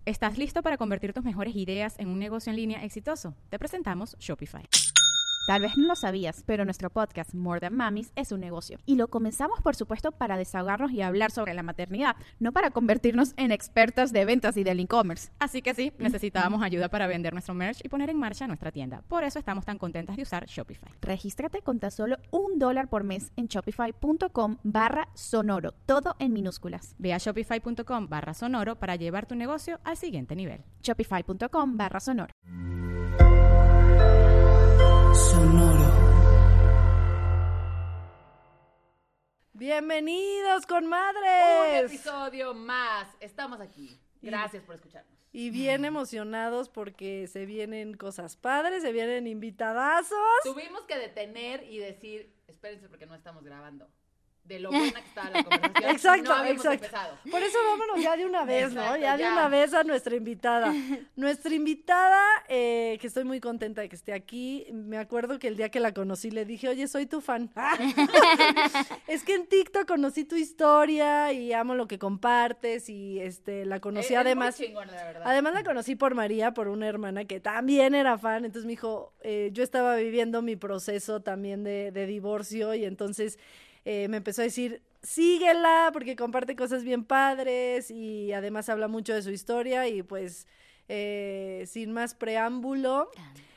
¿Estás listo para convertir tus mejores ideas en un negocio en línea exitoso? Te presentamos Shopify. Tal vez no lo sabías, pero nuestro podcast More Than Mamis es un negocio. Y lo comenzamos, por supuesto, para desahogarnos y hablar sobre la maternidad, no para convertirnos en expertas de ventas y del e-commerce. Así que sí, necesitábamos ayuda para vender nuestro merch y poner en marcha nuestra tienda. Por eso estamos tan contentas de usar Shopify. Regístrate con tan solo $1 por mes en shopify.com/sonoro, todo en minúsculas. Ve a shopify.com/sonoro para llevar tu negocio al siguiente nivel. Shopify.com/sonoro. Sonoro. Bienvenidos con madres. Un episodio más. Estamos aquí. Gracias por escucharnos. Y bien emocionados porque se vienen cosas padres, se vienen invitadazos. Tuvimos que detener y decir, espérense porque no estamos grabando. De lo buena que estaba la conversación. Exacto, no habíamos exacto. empezado. Por eso vámonos ya de una vez, Exacto, ¿no? Ya de ya. una vez a nuestra invitada. Nuestra invitada, que estoy muy contenta de que esté aquí. Me acuerdo que el día que la conocí le dije, oye, soy tu fan. Es que en TikTok conocí tu historia y amo lo que compartes y la conocí además. Muy chingona, la verdad. Además la conocí por María, por una hermana que también era fan, entonces me dijo, yo estaba viviendo mi proceso también de divorcio y entonces me empezó a decir, síguela porque comparte cosas bien padres y además habla mucho de su historia y pues sin más preámbulo,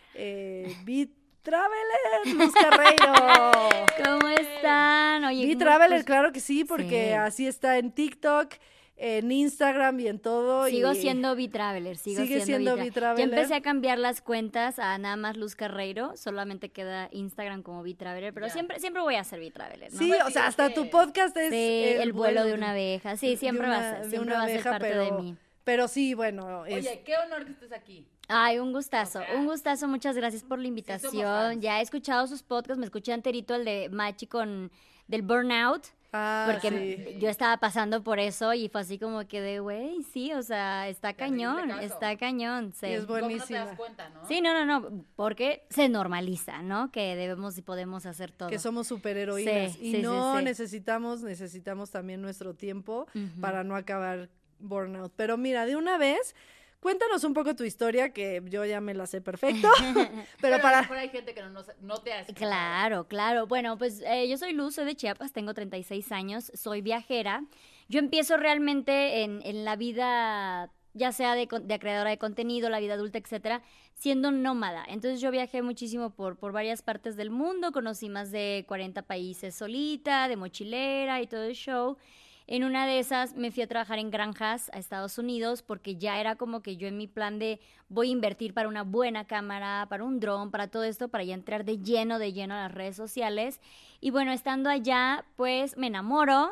Traveler, Luz Carreiro. ¿Cómo están? Oye, Traveler, claro que sí, porque Sí. así está en TikTok, en Instagram y en todo. Sigo y siendo V-Traveler, Sigue siendo Ya V-Traveler. empecé a cambiar las cuentas a nada más Luz Carreiro, solamente queda Instagram como V-Traveler, pero Ya. siempre voy a ser V-Traveler, ¿no? Sí, Pues o sí, sea, es hasta que- tu podcast es Sí, el vuelo de una abeja, sí, siempre va a ser, siempre va a ser parte de mí. Pero sí, bueno, Oye, qué honor que estés aquí. Ay, un gustazo, O sea, muchas gracias por la invitación. fans. Ya he escuchado sus podcasts, me escuché enterito el de Machi del Burnout. Porque sí. yo estaba pasando por eso y fue así como que de, güey, sí, o sea, está Terrible cañón, sí. Y es ¿Cómo no te buenísima. das cuenta, no? Sí, no, porque se normaliza, ¿no? Que debemos y podemos hacer todo. Que somos superheroínas. Sí, y sí, no sí. necesitamos también nuestro tiempo Ujú. para no acabar burnout. Pero mira, de una vez, cuéntanos un poco tu historia, que yo ya me la sé perfecto. pero a lo para... mejor hay gente que no te ha escuchado. Claro. Bueno, pues yo soy Luz, soy de Chiapas, tengo 36 años, soy viajera. Yo empiezo realmente en la vida, ya sea de creadora de contenido, la vida adulta, etcétera, siendo nómada. Entonces yo viajé muchísimo por varias partes del mundo, conocí más de 40 países solita, de mochilera y todo el show. En una de esas me fui a trabajar en granjas a Estados Unidos porque ya era como que yo en mi plan de voy a invertir para una buena cámara, para un dron, para todo esto, para ya entrar de lleno a las redes sociales. Y bueno, estando allá, pues me enamoro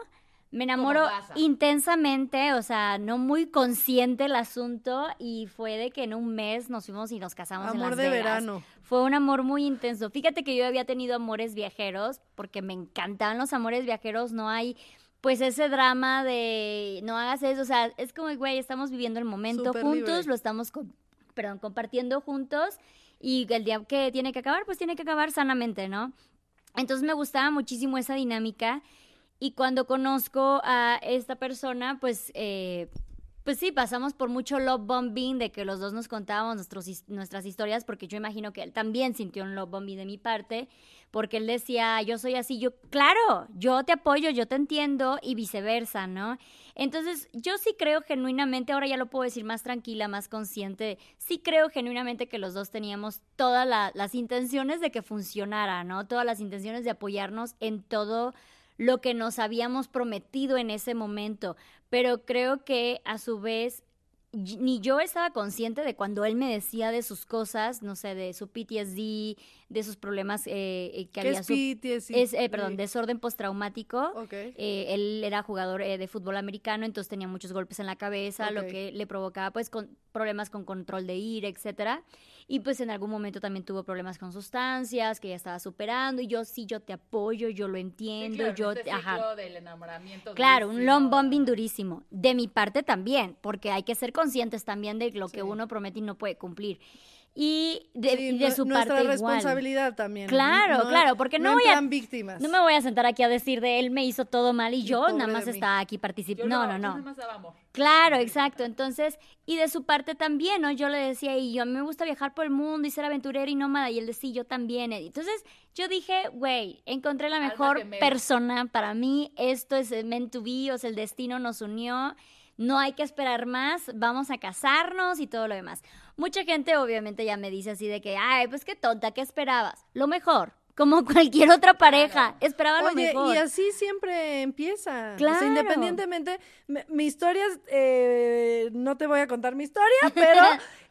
pasa? intensamente, o sea, no muy consciente el asunto y fue de que en un mes nos fuimos y nos casamos en Amor Las de Vegas. verano. Fue un amor muy intenso. Fíjate que yo había tenido amores viajeros porque me encantaban los amores viajeros, no hay pues ese drama de no hagas eso, o sea, es como, güey, estamos viviendo el momento Súper juntos, libre. lo estamos compartiendo juntos y el día que tiene que acabar, pues tiene que acabar sanamente, ¿no? Entonces me gustaba muchísimo esa dinámica y cuando conozco a esta persona, pues sí, pasamos por mucho love bombing de que los dos nos contábamos nuestras historias, porque yo imagino que él también sintió un love bombing de mi parte, porque él decía, yo soy así, yo, claro, yo te apoyo, yo te entiendo, y viceversa, ¿no? Entonces, yo sí creo genuinamente, ahora ya lo puedo decir más tranquila, más consciente, sí creo genuinamente que los dos teníamos todas las intenciones de que funcionara, ¿no? Todas las intenciones de apoyarnos en todo lo que nos habíamos prometido en ese momento, pero creo que a su vez ni yo estaba consciente de cuando él me decía de sus cosas, no sé, de su PTSD, de sus problemas que ¿Qué había. es PTSD? Perdón, desorden postraumático. Ok. Él era jugador de fútbol americano, entonces tenía muchos golpes en la cabeza, lo Ok. que le provocaba pues problemas con control de ira, etcétera. Y pues en algún momento también tuvo problemas con sustancias que ya estaba superando. Y yo te apoyo, yo lo entiendo, Sí, claro, este ajá. ciclo del enamoramiento Claro, un durísimo. long bombing durísimo. De mi parte también, porque hay que ser conscientes también de lo Sí. que uno promete y no puede cumplir. y de su nuestra parte responsabilidad también. Claro, claro, porque no en voy a plan víctimas. no me voy a sentar aquí a decir de él me hizo todo mal y yo pobre nada más de mí. estaba aquí Yo participando. yo No. nada más daba amor. Claro, exacto. Entonces, y de su parte también, ¿no? Yo le decía, y yo a mí me gusta viajar por el mundo y ser aventurera y nómada, y él decía, sí, yo también. Entonces, yo dije, güey, encontré la Alma mejor gemela. persona para mí, esto es meant to be, o sea, el destino nos unió, no hay que esperar más, vamos a casarnos y todo lo demás. Mucha gente obviamente ya me dice así de que, ay, pues qué tonta, ¿qué esperabas? Lo mejor, como cualquier otra pareja, esperaba lo Oye, mejor. y así siempre empieza. O Claro. sea, independientemente, mi historia no te voy a contar mi historia, pero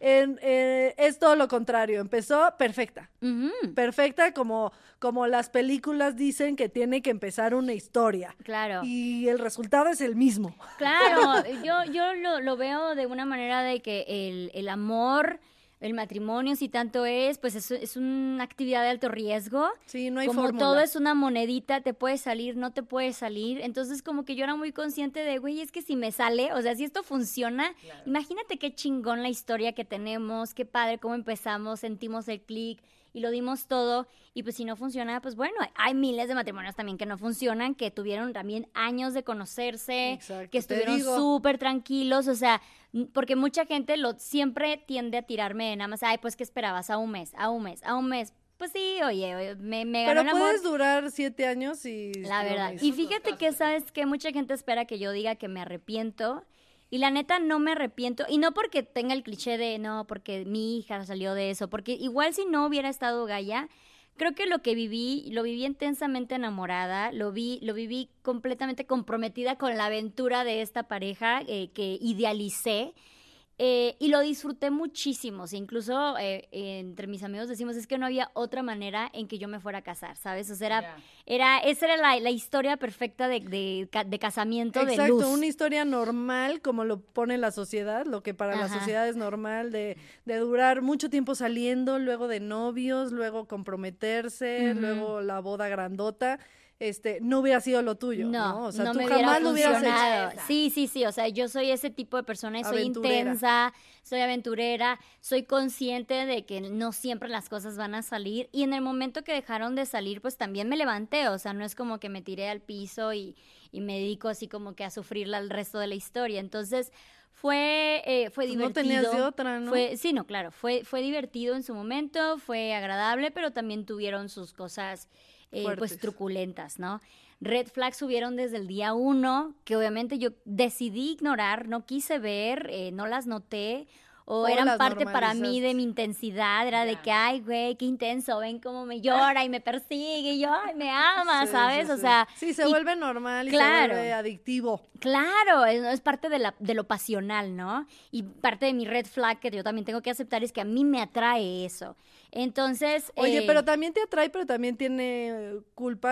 es todo lo contrario. Empezó perfecta. Ujú, Perfecta como las películas dicen que tiene que empezar una historia. claro. Y el resultado es el mismo. Claro, yo lo veo de una manera de que el amor, el matrimonio, si tanto es, pues es una actividad de alto riesgo. Sí, no hay Como fórmula. todo es una monedita, te puede salir, no te puede salir. Entonces, como que yo era muy consciente de, güey, es que si me sale, o sea, si esto funciona, Claro. imagínate qué chingón la historia que tenemos, qué padre cómo empezamos, sentimos el clic y lo dimos todo. Y pues si no funciona, pues bueno, hay miles de matrimonios también que no funcionan, que tuvieron también años de conocerse, Exacto, que te estuvieron digo. súper tranquilos, o sea, porque mucha gente siempre tiende a tirarme de nada más, ay, pues ¿qué esperabas? A un mes. Pues sí, oye, me ganó Pero el amor. puedes durar 7 años y... La lo verdad. mismo. Y fíjate que, ¿sabes que mucha gente espera que yo diga que me arrepiento? Y la neta no me arrepiento. Y no porque tenga el cliché de, no, porque mi hija salió de eso. Porque igual si no hubiera estado Gaia, creo que lo viví intensamente enamorada. Lo viví completamente comprometida con la aventura de esta pareja que idealicé. Y lo disfruté muchísimo, o sea, incluso entre mis amigos decimos, es que no había otra manera en que yo me fuera a casar, ¿sabes? O sea, esa era la historia perfecta de casamiento de Exacto, luz. una historia normal, como lo pone la sociedad, lo que para la Ajá. sociedad es normal, de durar mucho tiempo saliendo, luego de novios, luego comprometerse, Ujú. luego la boda grandota. No hubiera sido lo tuyo, ¿no? O sea, no tú me hubiera jamás lo hubieras hecho. funcionado. Esa. Sí, o sea, yo soy ese tipo de persona y soy Aventurera. intensa, soy aventurera, soy consciente de que no siempre las cosas van a salir y en el momento que dejaron de salir, pues también me levanté, o sea, no es como que me tiré al piso y me dedico así como que a sufrirla el resto de la historia. Entonces, fue Pues divertido. no tenías de otra, ¿no? Sí, no, claro, fue divertido en su momento, fue agradable, pero también tuvieron sus cosas pues Fuertes. truculentas, ¿no? Red flags hubieron desde el día 1, que obviamente yo decidí ignorar, no quise ver, no las noté, o eran las parte para mí normalizaste. de mi intensidad, era de Ya. que, ay, güey, qué intenso, ven cómo me llora y me persigue, y yo, ay, me ama, Sí, ¿sabes? sí, O sí. sea... Sí, se y vuelve normal y claro. se vuelve adictivo. Claro, es parte de lo pasional, ¿no? Y parte de mi red flag que yo también tengo que aceptar es que a mí me atrae eso. Entonces... Oye, pero también te atrae, pero también tiene culpa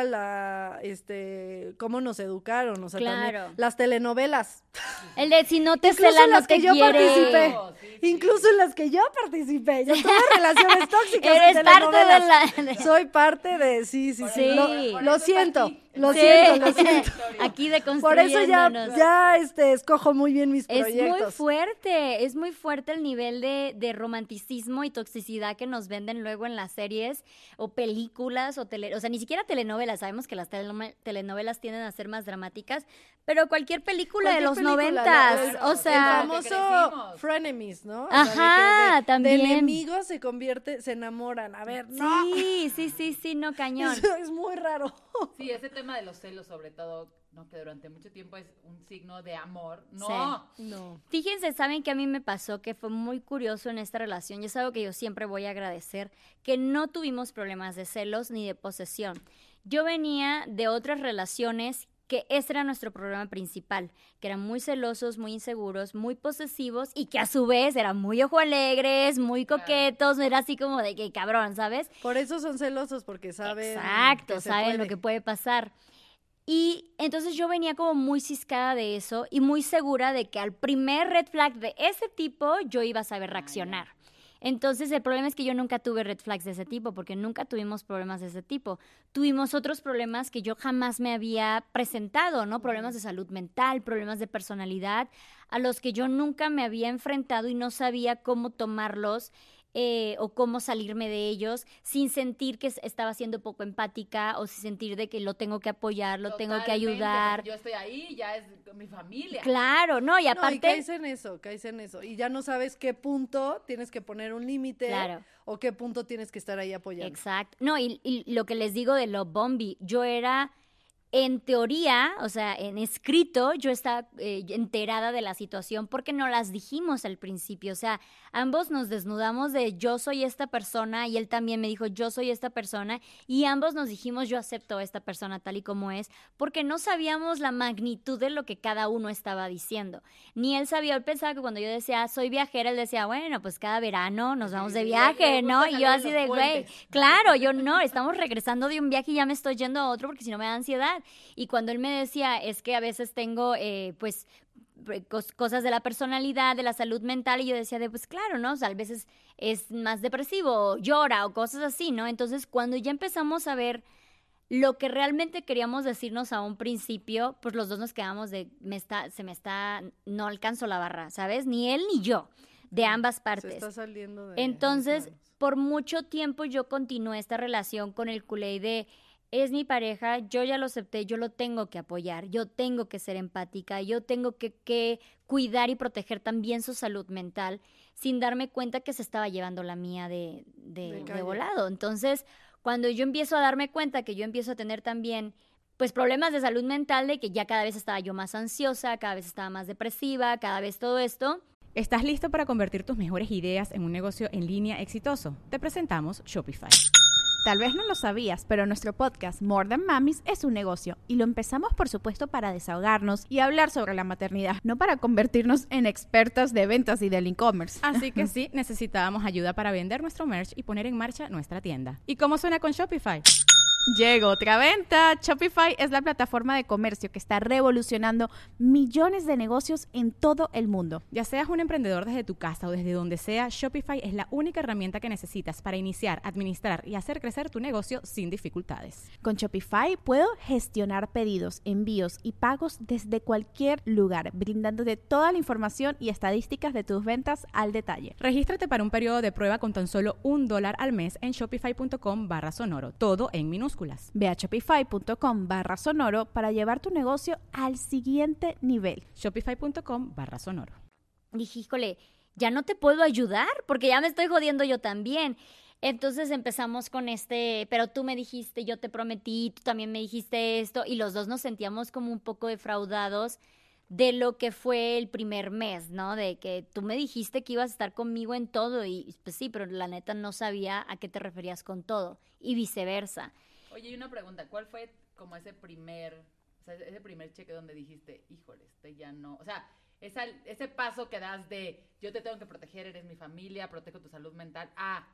cómo nos educaron, o sea, también Claro. las telenovelas. el de si no te Incluso cela, en no las te que yo quiere. participé. Oh, sí, sí. Incluso en las que yo participé. Yo tuve relaciones tóxicas Eres en parte de telenovelas. la... Soy parte de... Sí. Sí. Lo siento, Sí. lo siento. Aquí Por eso deconstruyéndonos. ya escojo muy bien mis Es proyectos. es muy fuerte el nivel de romanticismo y toxicidad que nos venden luego en las series o películas o sea, ni siquiera telenovelas, sabemos que las telenovelas tienden a ser más dramáticas, pero cualquier película de los Cualquier película, 90s, claro, o sea, el famoso crecimos. frenemies, ¿no? O Ajá, sea, de también. enemigos se enamoran. A ver, no. sí, no, cañón. Eso es muy raro. Sí, ese tema de los celos, sobre todo, ¿no? Que durante mucho tiempo es un signo de amor. No. No. Fíjense, saben que a mí me pasó que fue muy curioso en esta relación y es algo que yo siempre voy a agradecer, que no tuvimos problemas de celos ni de posesión. Yo venía de otras relaciones que ese era nuestro problema principal, que eran muy celosos, muy inseguros, muy posesivos y que a su vez eran muy ojo alegres, muy coquetos, era así como de que cabrón, ¿sabes? Por eso son celosos, porque saben. Exacto, que se saben lo puede. que puede pasar. Y entonces yo venía como muy ciscada de eso y muy segura de que al primer red flag de ese tipo yo iba a saber reaccionar. Entonces el problema es que yo nunca tuve red flags de ese tipo porque nunca tuvimos problemas de ese tipo. Tuvimos otros problemas que yo jamás me había presentado, ¿no? Problemas de salud mental, problemas de personalidad, a los que yo nunca me había enfrentado y no sabía cómo tomarlos o cómo salirme de ellos sin sentir que estaba siendo poco empática o sin sentir de que lo tengo que apoyar, lo tengo que Totalmente, ayudar. porque yo estoy ahí, ya es mi familia. Claro, ¿no? Y No, aparte... y caes en eso. Y ya no sabes qué punto tienes que poner un límite Claro. o qué punto tienes que estar ahí apoyando. Exacto. No, y lo que les digo de Love Bombay, yo era, en teoría, o sea, en escrito, yo estaba enterada de la situación porque no las dijimos al principio. O sea, ambos nos desnudamos de yo soy esta persona y él también me dijo yo soy esta persona y ambos nos dijimos yo acepto a esta persona tal y como es porque no sabíamos la magnitud de lo que cada uno estaba diciendo. Ni él sabía, él pensaba que cuando yo decía soy viajera, él decía, bueno, pues cada verano nos vamos de Sí, viaje, le gusta ¿no? Y salir yo en así los de, güey, puentes. claro, yo no, estamos regresando de un viaje y ya me estoy yendo a otro porque si no me da ansiedad. Y cuando él me decía, es que a veces tengo, pues, cosas de la personalidad, de la salud mental, y yo decía pues claro, ¿no? O sea, a veces es más depresivo, llora o cosas así, ¿no? Entonces, cuando ya empezamos a ver lo que realmente queríamos decirnos a un principio, pues los dos nos quedamos de, no alcanzo la barra, ¿sabes? Ni él ni yo, de ambas Se Se partes. está saliendo de Entonces, mis manos. por mucho tiempo yo continué esta relación con el culé de es mi pareja, yo ya lo acepté, yo lo tengo que apoyar, yo tengo que ser empática, yo tengo que cuidar y proteger también su salud mental, sin darme cuenta que se estaba llevando la mía de calle. volado. Entonces, cuando yo empiezo a darme cuenta que yo empiezo a tener también pues problemas de salud mental, de que ya cada vez estaba yo más ansiosa, cada vez estaba más depresiva, cada vez todo esto. ¿Estás listo para convertir tus mejores ideas en un negocio en línea exitoso? Te presentamos Shopify. Tal vez no lo sabías, pero nuestro podcast More Than Mamis es un negocio y lo empezamos por supuesto para desahogarnos y hablar sobre la maternidad, no para convertirnos en expertas de ventas y del e-commerce. Así que sí, necesitábamos ayuda para vender nuestro merch y poner en marcha nuestra tienda. ¿Y cómo suena con Shopify? Llegó otra venta. Shopify es la plataforma de comercio que está revolucionando millones de negocios en todo el mundo. Ya seas un emprendedor desde tu casa o desde donde sea, Shopify es la única herramienta que necesitas para iniciar, administrar y hacer crecer tu negocio sin dificultades. Con Shopify puedo gestionar pedidos, envíos y pagos desde cualquier lugar, brindándote toda la información y estadísticas de tus ventas al detalle. Regístrate para un periodo de prueba con tan solo $1 al mes en shopify.com/sonoro, todo en minúsculas. Ve a shopify.com/sonoro para llevar tu negocio al siguiente nivel. Shopify.com/sonoro. Dije, híjole, ya no te puedo ayudar porque ya me estoy jodiendo yo también. Entonces empezamos con pero tú me dijiste, yo te prometí, tú también me dijiste esto, y los dos nos sentíamos como un poco defraudados de lo que fue el primer mes, ¿no? De que tú me dijiste que ibas a estar conmigo en todo, y pues sí, pero la neta no sabía a qué te referías con todo, y viceversa. Oye, y una pregunta, ¿cuál fue como ese primer cheque donde dijiste, híjole, ya no, o sea, ese paso que das de yo te tengo que proteger, eres mi familia, protejo tu salud mental,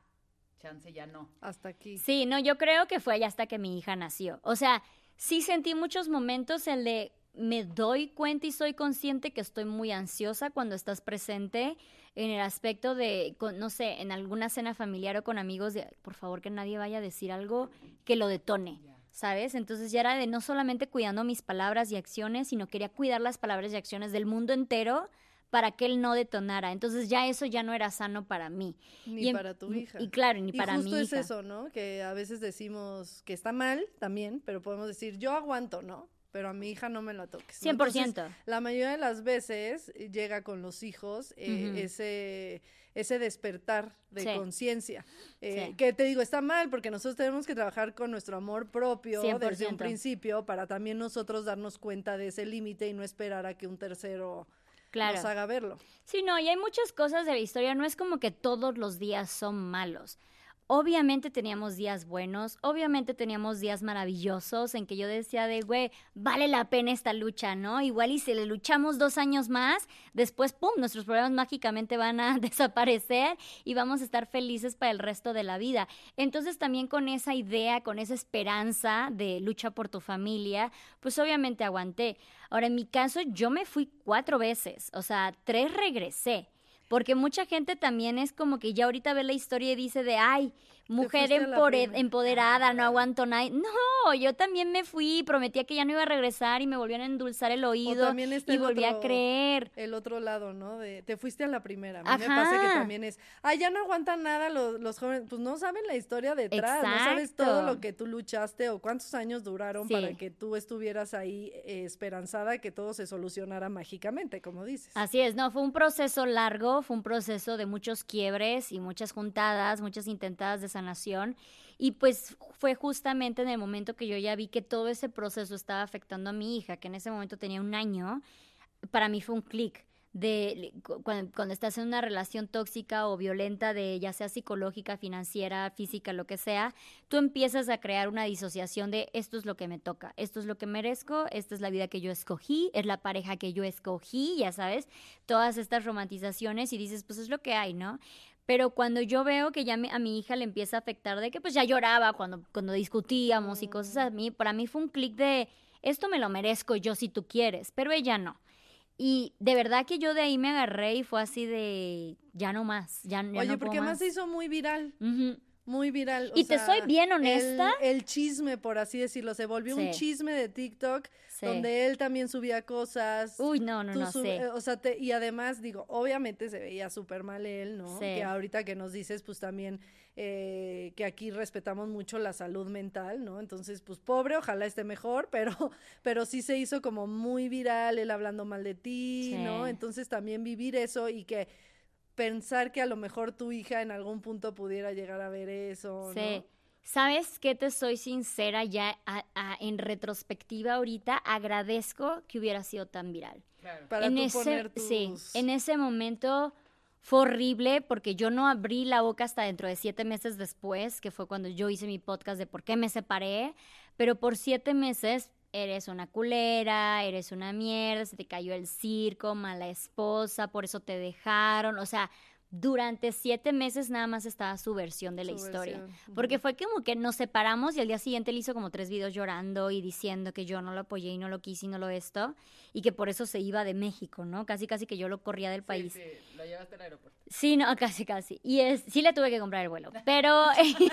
chance ya no. Hasta aquí. Sí, no, yo creo que fue ya hasta que mi hija nació. O sea, sí sentí muchos momentos el de me doy cuenta y soy consciente que estoy muy ansiosa cuando estás presente en el aspecto de, no sé, en alguna cena familiar o con amigos, de por favor que nadie vaya a decir algo que lo detone, ¿sabes? Entonces ya era de no solamente cuidando mis palabras y acciones, sino quería cuidar las palabras y acciones del mundo entero para que él no detonara. Entonces ya eso ya no era sano para mí. Ni para tu hija. Y claro, ni para mi hija. Y justo es hija. eso, ¿no? Que a veces decimos que está mal también, pero podemos decir, yo aguanto, ¿no? Pero a mi hija no me la toques, ¿no? 100%. Entonces, la mayoría de las veces llega con los hijos ese despertar de Sí. conciencia. Sí. Que te digo, está mal porque nosotros tenemos que trabajar con nuestro amor propio 100%. desde un principio para también nosotros darnos cuenta de ese límite y no esperar a que un tercero Claro. nos haga verlo. Sí, no, y hay muchas cosas de la historia, no es como que todos los días son malos. Obviamente teníamos días buenos, obviamente teníamos días maravillosos en que yo decía de, güey, vale la pena esta lucha, ¿no? Igual y si le luchamos 2 años más, después, pum, nuestros problemas mágicamente van a desaparecer y vamos a estar felices para el resto de la vida. Entonces también con esa idea, con esa esperanza de lucha por tu familia, pues obviamente aguanté. Ahora, en mi caso, yo me fui 4 veces, o sea, 3 regresé. porque mucha gente también es como que ya ahorita ve la historia y dice de, ay, mujer fuiste a la primera. empoderada, no aguanto nada. No, yo también me fui, prometía que ya no iba a regresar y me volvían a endulzar el oído también está y el volví a otro- creer. El otro lado, ¿no? De te fuiste a la primera. A mí me Ajá. pasa que también es, ya no aguantan nada los jóvenes, pues no saben la historia detrás, no sabes Exacto. todo lo que tú luchaste o cuántos años duraron Sí. para que tú estuvieras ahí esperanzada que todo se solucionara mágicamente, como dices. Así es, no, fue un proceso largo, fue un proceso de muchos quiebres y muchas juntadas, muchas intentadas de sanación, y pues fue justamente en el momento que yo ya vi que todo ese proceso estaba afectando a mi hija, que en ese momento tenía 1 año. Para mí fue un clic de cuando estás en una relación tóxica o violenta, de ya sea psicológica, financiera, física, lo que sea, tú empiezas a crear una disociación de esto es lo que me toca, esto es lo que merezco, esta es la vida que yo escogí, es la pareja que yo escogí, ya sabes, todas estas romantizaciones, y dices, pues es lo que hay, ¿no? Pero cuando yo veo que ya a mi hija le empieza a afectar de que pues ya lloraba cuando discutíamos y cosas a mí, para mí fue un clic de esto me lo merezco yo si tú quieres, pero ella no. Y de verdad que yo de ahí me agarré y fue así de ya no más, ya Oye, no porque puedo más más. se hizo muy viral. Ujú. Muy viral. Y te soy bien honesta. El chisme, por así decirlo, se volvió un Sí. chisme de TikTok Sí. donde él también subía cosas. Uy, no, tú sé. O sea, y además, digo, obviamente se veía súper mal él, ¿no? Sí. Que ahorita que nos dices, pues también que aquí respetamos mucho la salud mental, ¿no? Entonces, pues pobre, ojalá esté mejor, pero sí se hizo como muy viral, él hablando mal de ti, Sí. ¿no? Entonces también vivir eso y que pensar que a lo mejor tu hija en algún punto pudiera llegar a ver eso, Sí. ¿no? ¿Sabes qué? Te soy sincera, ya en retrospectiva ahorita, agradezco que hubiera sido tan viral. Claro. Para en tú ese, poner tus... sí, en ese momento fue horrible porque yo no abrí la boca hasta dentro de 7 meses después, que fue cuando yo hice mi podcast de por qué me separé, pero por 7 meses eres una culera, eres una mierda, se te cayó el circo, mala esposa, por eso te dejaron, o sea, durante 7 meses nada más estaba su versión de la Su historia. versión, Porque fue como que nos separamos y al día siguiente él hizo como 3 videos llorando y diciendo que yo no lo apoyé y no lo quise y no lo esto, y que por eso se iba de México, ¿no? Casi que yo lo corría del país. Sí, sí, lo llevaste al aeropuerto. Sí, no, casi. Y sí le tuve que comprar el vuelo, pero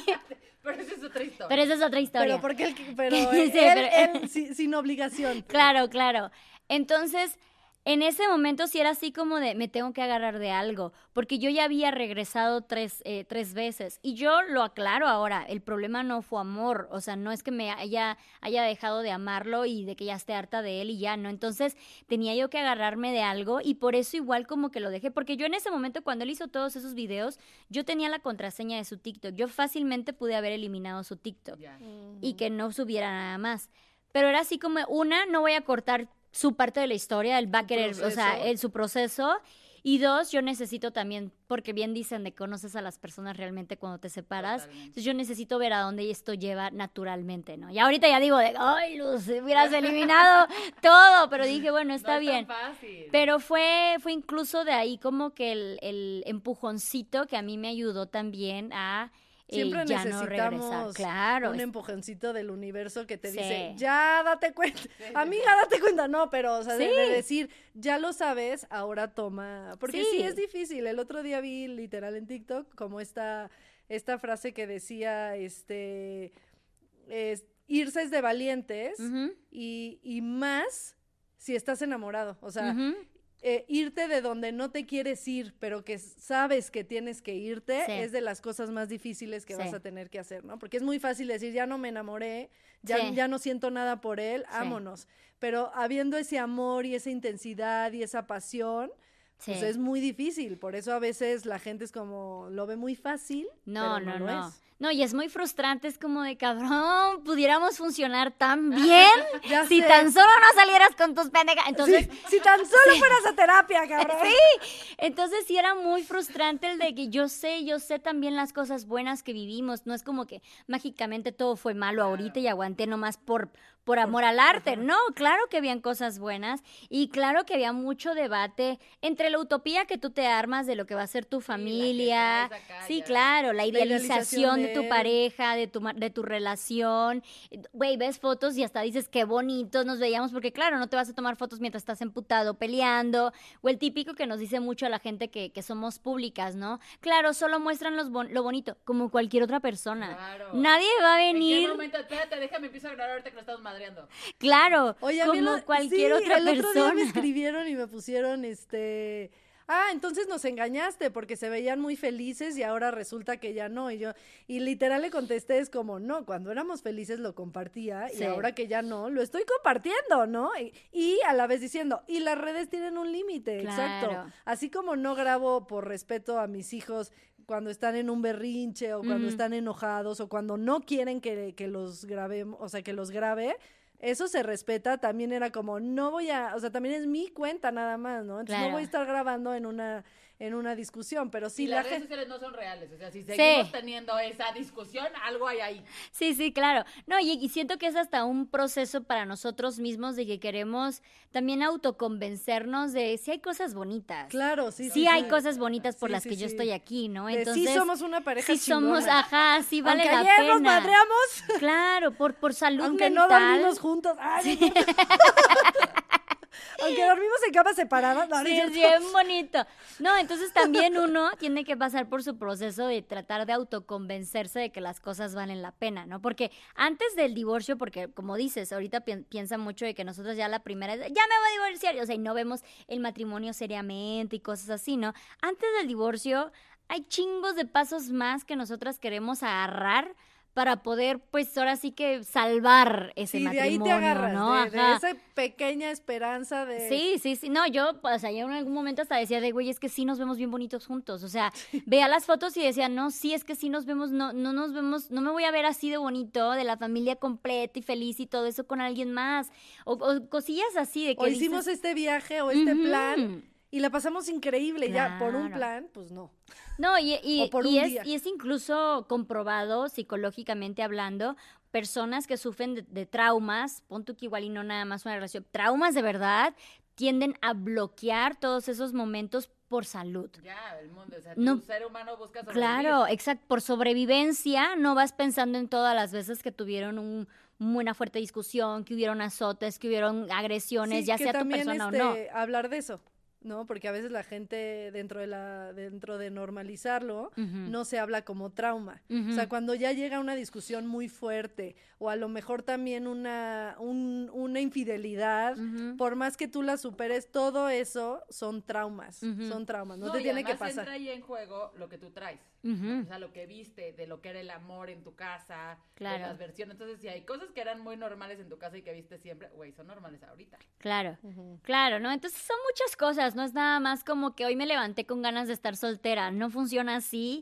Pero esa es otra historia. pero esa es otra historia. Pero porque Sí, él sin obligación. Claro. Entonces, en ese momento sí era así como de, me tengo que agarrar de algo, porque yo ya había regresado 3 veces. Y yo lo aclaro ahora, el problema no fue amor, o sea, no es que me haya dejado de amarlo y de que ya esté harta de él y ya, ¿no? Entonces, tenía yo que agarrarme de algo y por eso igual como que lo dejé, porque yo en ese momento, cuando él hizo todos esos videos, yo tenía la contraseña de su TikTok. Yo fácilmente pude haber eliminado su TikTok Ya. y que no subiera nada más. Pero era así como, no voy a cortar su parte de la historia, él va a querer, o sea, proceso. su proceso. Y 2, yo necesito también, porque bien dicen de conoces a las personas realmente cuando te separas. Totalmente. Entonces yo necesito ver a dónde esto lleva naturalmente, ¿no? Y ahorita ya digo de, ay, Luz, hubieras eliminado todo, pero dije, bueno, está no es bien. tan fácil. Pero fue incluso de ahí como que el empujoncito que a mí me ayudó también a Siempre ya no regresar. necesitamos Claro. un empujoncito del universo que te Sí. dice, ya date cuenta, amiga, date cuenta, no, pero, o sea, de Sí. decir, ya lo sabes, ahora toma, porque sí Sí. es difícil. El otro día vi literal en TikTok como esta frase que decía, irse es de valientes Ujú, y más si estás enamorado, o sea, ujú. irte de donde no te quieres ir, pero que sabes que tienes que irte, Sí. es de las cosas más difíciles que Sí. vas a tener que hacer, ¿no? Porque es muy fácil decir, ya no me enamoré, Sí. ya no siento nada por él, vámonos. Pero habiendo ese amor y esa intensidad y esa pasión, Sí. pues es muy difícil. Por eso a veces la gente es como, lo ve muy fácil, No, pero no no, lo no. es. No, y es muy frustrante, es como de pudiéramos funcionar tan bien Ya si sé. tan solo no salieras con tus pendejas. Entonces, Si tan solo fueras a terapia, cabrón. entonces sí era muy frustrante el de que yo sé también las cosas buenas que vivimos. No es como que mágicamente todo fue malo ahorita y aguanté nomás por amor al arte. No, claro que habían cosas buenas y claro que había mucho debate entre la utopía que tú te armas de lo que va a ser tu familia. traes acá Sí, ya. claro, la idealización idealización tu pareja, de tu relación. Güey, ves fotos y hasta dices qué bonitos nos veíamos, porque claro, no te vas a tomar fotos mientras estás emputado, peleando, o el típico que nos dice mucho a la gente que somos públicas, ¿no? Claro, solo muestran lo bonito, como cualquier otra persona. Claro. Nadie va a ¿En venir. qué momento? Espérate, déjame empiezo a grabar ahorita que lo estamos madreando. Claro, Oye, a mí como cualquier otra el otro día me persona. escribieron y me pusieron, entonces nos engañaste porque se veían muy felices y ahora resulta que ya no. Y literal le contesté, es como, no, cuando éramos felices lo compartía Sí. y ahora que ya no, lo estoy compartiendo, ¿no? Y a la vez diciendo, y las redes tienen un límite, Claro. exacto. Así como no grabo por respeto a mis hijos cuando están en un berrinche o cuando están enojados o cuando no quieren que los grabemos, o sea, que los grabe, eso se respeta. También era como, también es mi cuenta nada más, ¿no? Entonces Claro. no voy a estar grabando en una discusión, pero sí Y la las redes gente... sociales no son reales. O sea, si seguimos Sí. teniendo esa discusión, algo hay ahí. Sí, claro. No, y siento que es hasta un proceso para nosotros mismos de que queremos también autoconvencernos de si hay cosas bonitas. Claro, sí, Sí hay cosas bonitas por Sí, las sí, que yo sí. estoy aquí, ¿no? De Entonces, sí somos una pareja sí somos, chingona. ajá, sí vale Aunque la ayer pena. nos madreamos, Claro, por salud aunque mental. no dormimos juntos. Ay, no es cierto. Aunque dormimos en camas separadas. No, no Sí, es es cierto. bien bonito. No, entonces también uno tiene que pasar por su proceso de tratar de autoconvencerse de que las cosas valen la pena, ¿no? Porque antes del divorcio, porque como dices, ahorita piensa mucho de que nosotros ya la primera, ya me voy a divorciar, o sea, y no vemos el matrimonio seriamente y cosas así, ¿no? Antes del divorcio hay chingos de pasos más que nosotras queremos agarrar para poder, pues, ahora sí que salvar ese Sí, de matrimonio, ahí te agarras, ¿no? de Ajá. esa pequeña esperanza de... Sí, no, yo, o sea, yo en algún momento hasta decía de, güey, es que sí nos vemos bien bonitos juntos, o sea, veía las fotos y decía, no, sí, es que sí nos vemos, no nos vemos, no me voy a ver así de bonito, de la familia completa y feliz y todo eso con alguien más, o cosillas así de que O hicimos dices, este viaje o este Ujú. plan y la pasamos increíble. Ya, por un Claro. plan, pues no. No, y O por un día. es incluso comprobado psicológicamente hablando, personas que sufren de traumas, pon tú que igual y no nada más una relación, traumas de verdad, tienden a bloquear todos esos momentos por salud. Ya, el mundo, o sea, No. tu ser humano busca sobrevivir. Claro, exacto, por sobrevivencia, no vas pensando en todas las veces que tuvieron una fuerte discusión, que hubieron azotes, que hubieron agresiones, Sí, ya que sea tu también, persona o no. hablar de eso, ¿no? Porque a veces la gente dentro de normalizarlo Ujú. no se habla como trauma. Ujú. O sea, cuando ya llega una discusión muy fuerte o a lo mejor también una infidelidad, Ujú. por más que tú la superes, todo eso son traumas, Ujú. son traumas, no, No, te y tiene que además pasar. entra ahí en juego lo que tú traes. Ujú. O sea, lo que viste, de lo que era el amor en tu casa, Claro. de las versiones. Entonces, si hay cosas que eran muy normales en tu casa y que viste siempre, güey, son normales ahorita. Claro, Ujú. claro, ¿no? Entonces son muchas cosas, no es nada más como que hoy me levanté con ganas de estar soltera, no funciona así.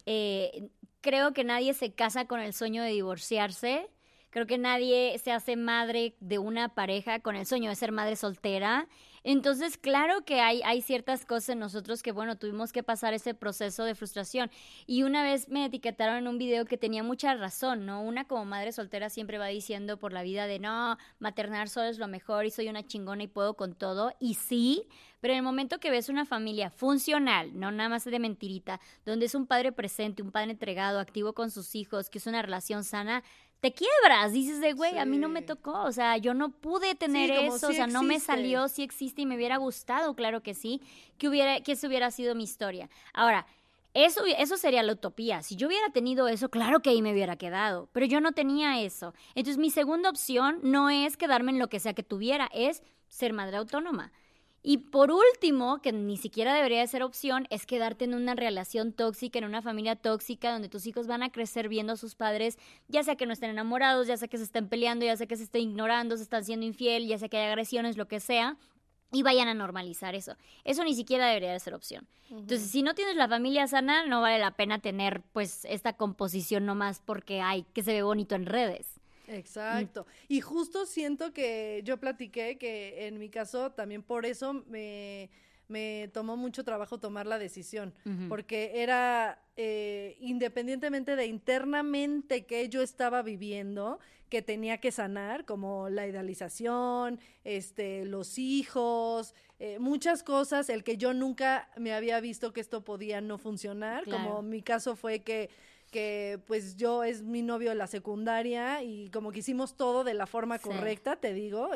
Creo que nadie se casa con el sueño de divorciarse, creo que nadie se hace madre de una pareja con el sueño de ser madre soltera. Entonces, claro que hay ciertas cosas en nosotros que, bueno, tuvimos que pasar ese proceso de frustración. Y una vez me etiquetaron en un video que tenía mucha razón, ¿no? Una como madre soltera siempre va diciendo por la vida de, no, maternar solo es lo mejor y soy una chingona y puedo con todo. Y sí, pero en el momento que ves una familia funcional, no nada más de mentirita, donde es un padre presente, un padre entregado, activo con sus hijos, que es una relación sana, te quiebras, dices de, güey, a mí no me Sí. tocó, o sea, yo no pude tener Sí, como eso, o sí sea, no me existe. salió, sí existe y me hubiera gustado, claro que sí, que eso hubiera sido mi historia. Ahora, eso sería la utopía. Si yo hubiera tenido eso, claro que ahí me hubiera quedado, pero yo no tenía eso. Entonces, mi segunda opción no es quedarme en lo que sea que tuviera, es ser madre autónoma. Y por último, que ni siquiera debería de ser opción, es quedarte en una relación tóxica, en una familia tóxica, donde tus hijos van a crecer viendo a sus padres, ya sea que no estén enamorados, ya sea que se estén peleando, ya sea que se estén ignorando, se están siendo infiel, ya sea que hay agresiones, lo que sea, y vayan a normalizar eso. Eso ni siquiera debería de ser opción. Entonces, si no tienes la familia sana, no vale la pena tener, pues, esta composición nomás porque, ay, que se ve bonito en redes. Exacto. Y justo siento que yo platiqué que en mi caso también por eso me tomó mucho trabajo tomar la decisión, Ujú. porque era independientemente de internamente que yo estaba viviendo, que tenía que sanar, como la idealización, los hijos, muchas cosas, el que yo nunca me había visto que esto podía no funcionar, Claro. como mi caso fue que que pues yo es mi novio de la secundaria y como que hicimos todo de la forma correcta, te digo,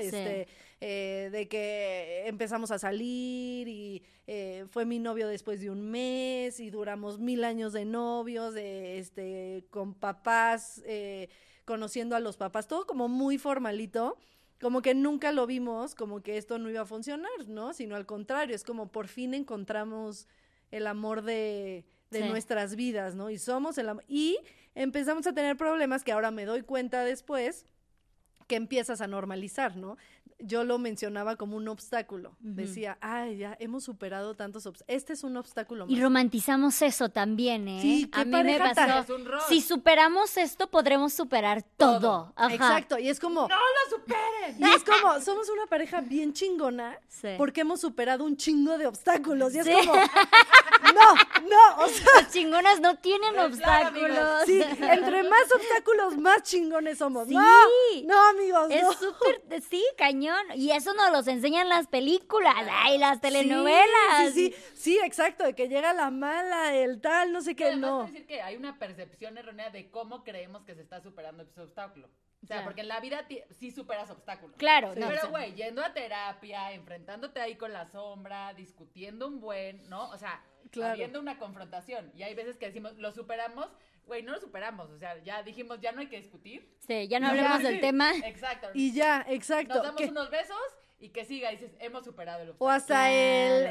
de que empezamos a salir y fue mi novio después de un mes y duramos 1000 años de novios, con papás, conociendo a los papás, todo como muy formalito. Como que nunca lo vimos, como que esto no iba a funcionar, ¿no? Sino al contrario, es como por fin encontramos el amor de nuestras vidas, ¿no? Y somos el amor. Y empezamos a tener problemas que ahora me doy cuenta después que empiezas a normalizar, ¿no? Yo lo mencionaba como un obstáculo. Decía, ay, ya hemos superado tantos obstáculos. Este es un obstáculo más. Y romantizamos eso también, ¿eh? Sí, a mí me pasó. Es un rol. Si superamos esto, podremos superar todo. Ajá. Exacto, y es como... ¡No lo superen! Y es como, somos una pareja bien chingona porque hemos superado un chingo de obstáculos. Y es como, no, o sea... Las chingonas no tienen obstáculos. Sí, entre más obstáculos, más chingones somos. Sí. No, amigos, Es no. súper, sí, cañón. Y eso nos los enseñan las películas, ay, las telenovelas. Sí, exacto, de que llega la mala, el tal, no sé qué, Además, no. quiero decir que hay una percepción errónea de cómo creemos que se está superando ese obstáculo. O sea, Ya. porque en la vida sí superas obstáculos. Claro, Sí. no, o Pero, sea, güey, yendo a terapia, enfrentándote ahí con la sombra, discutiendo un buen, ¿no? O sea, Claro. habiendo una confrontación. Y hay veces que decimos, lo superamos, güey, no lo superamos. O sea, ya dijimos, ya no hay que discutir. sí, ya no hablemos del tema. Exacto. Y ya, exacto. Nos damos que- unos besos y que siga. Y dices, hemos superado el O obstáculo. hasta Claro.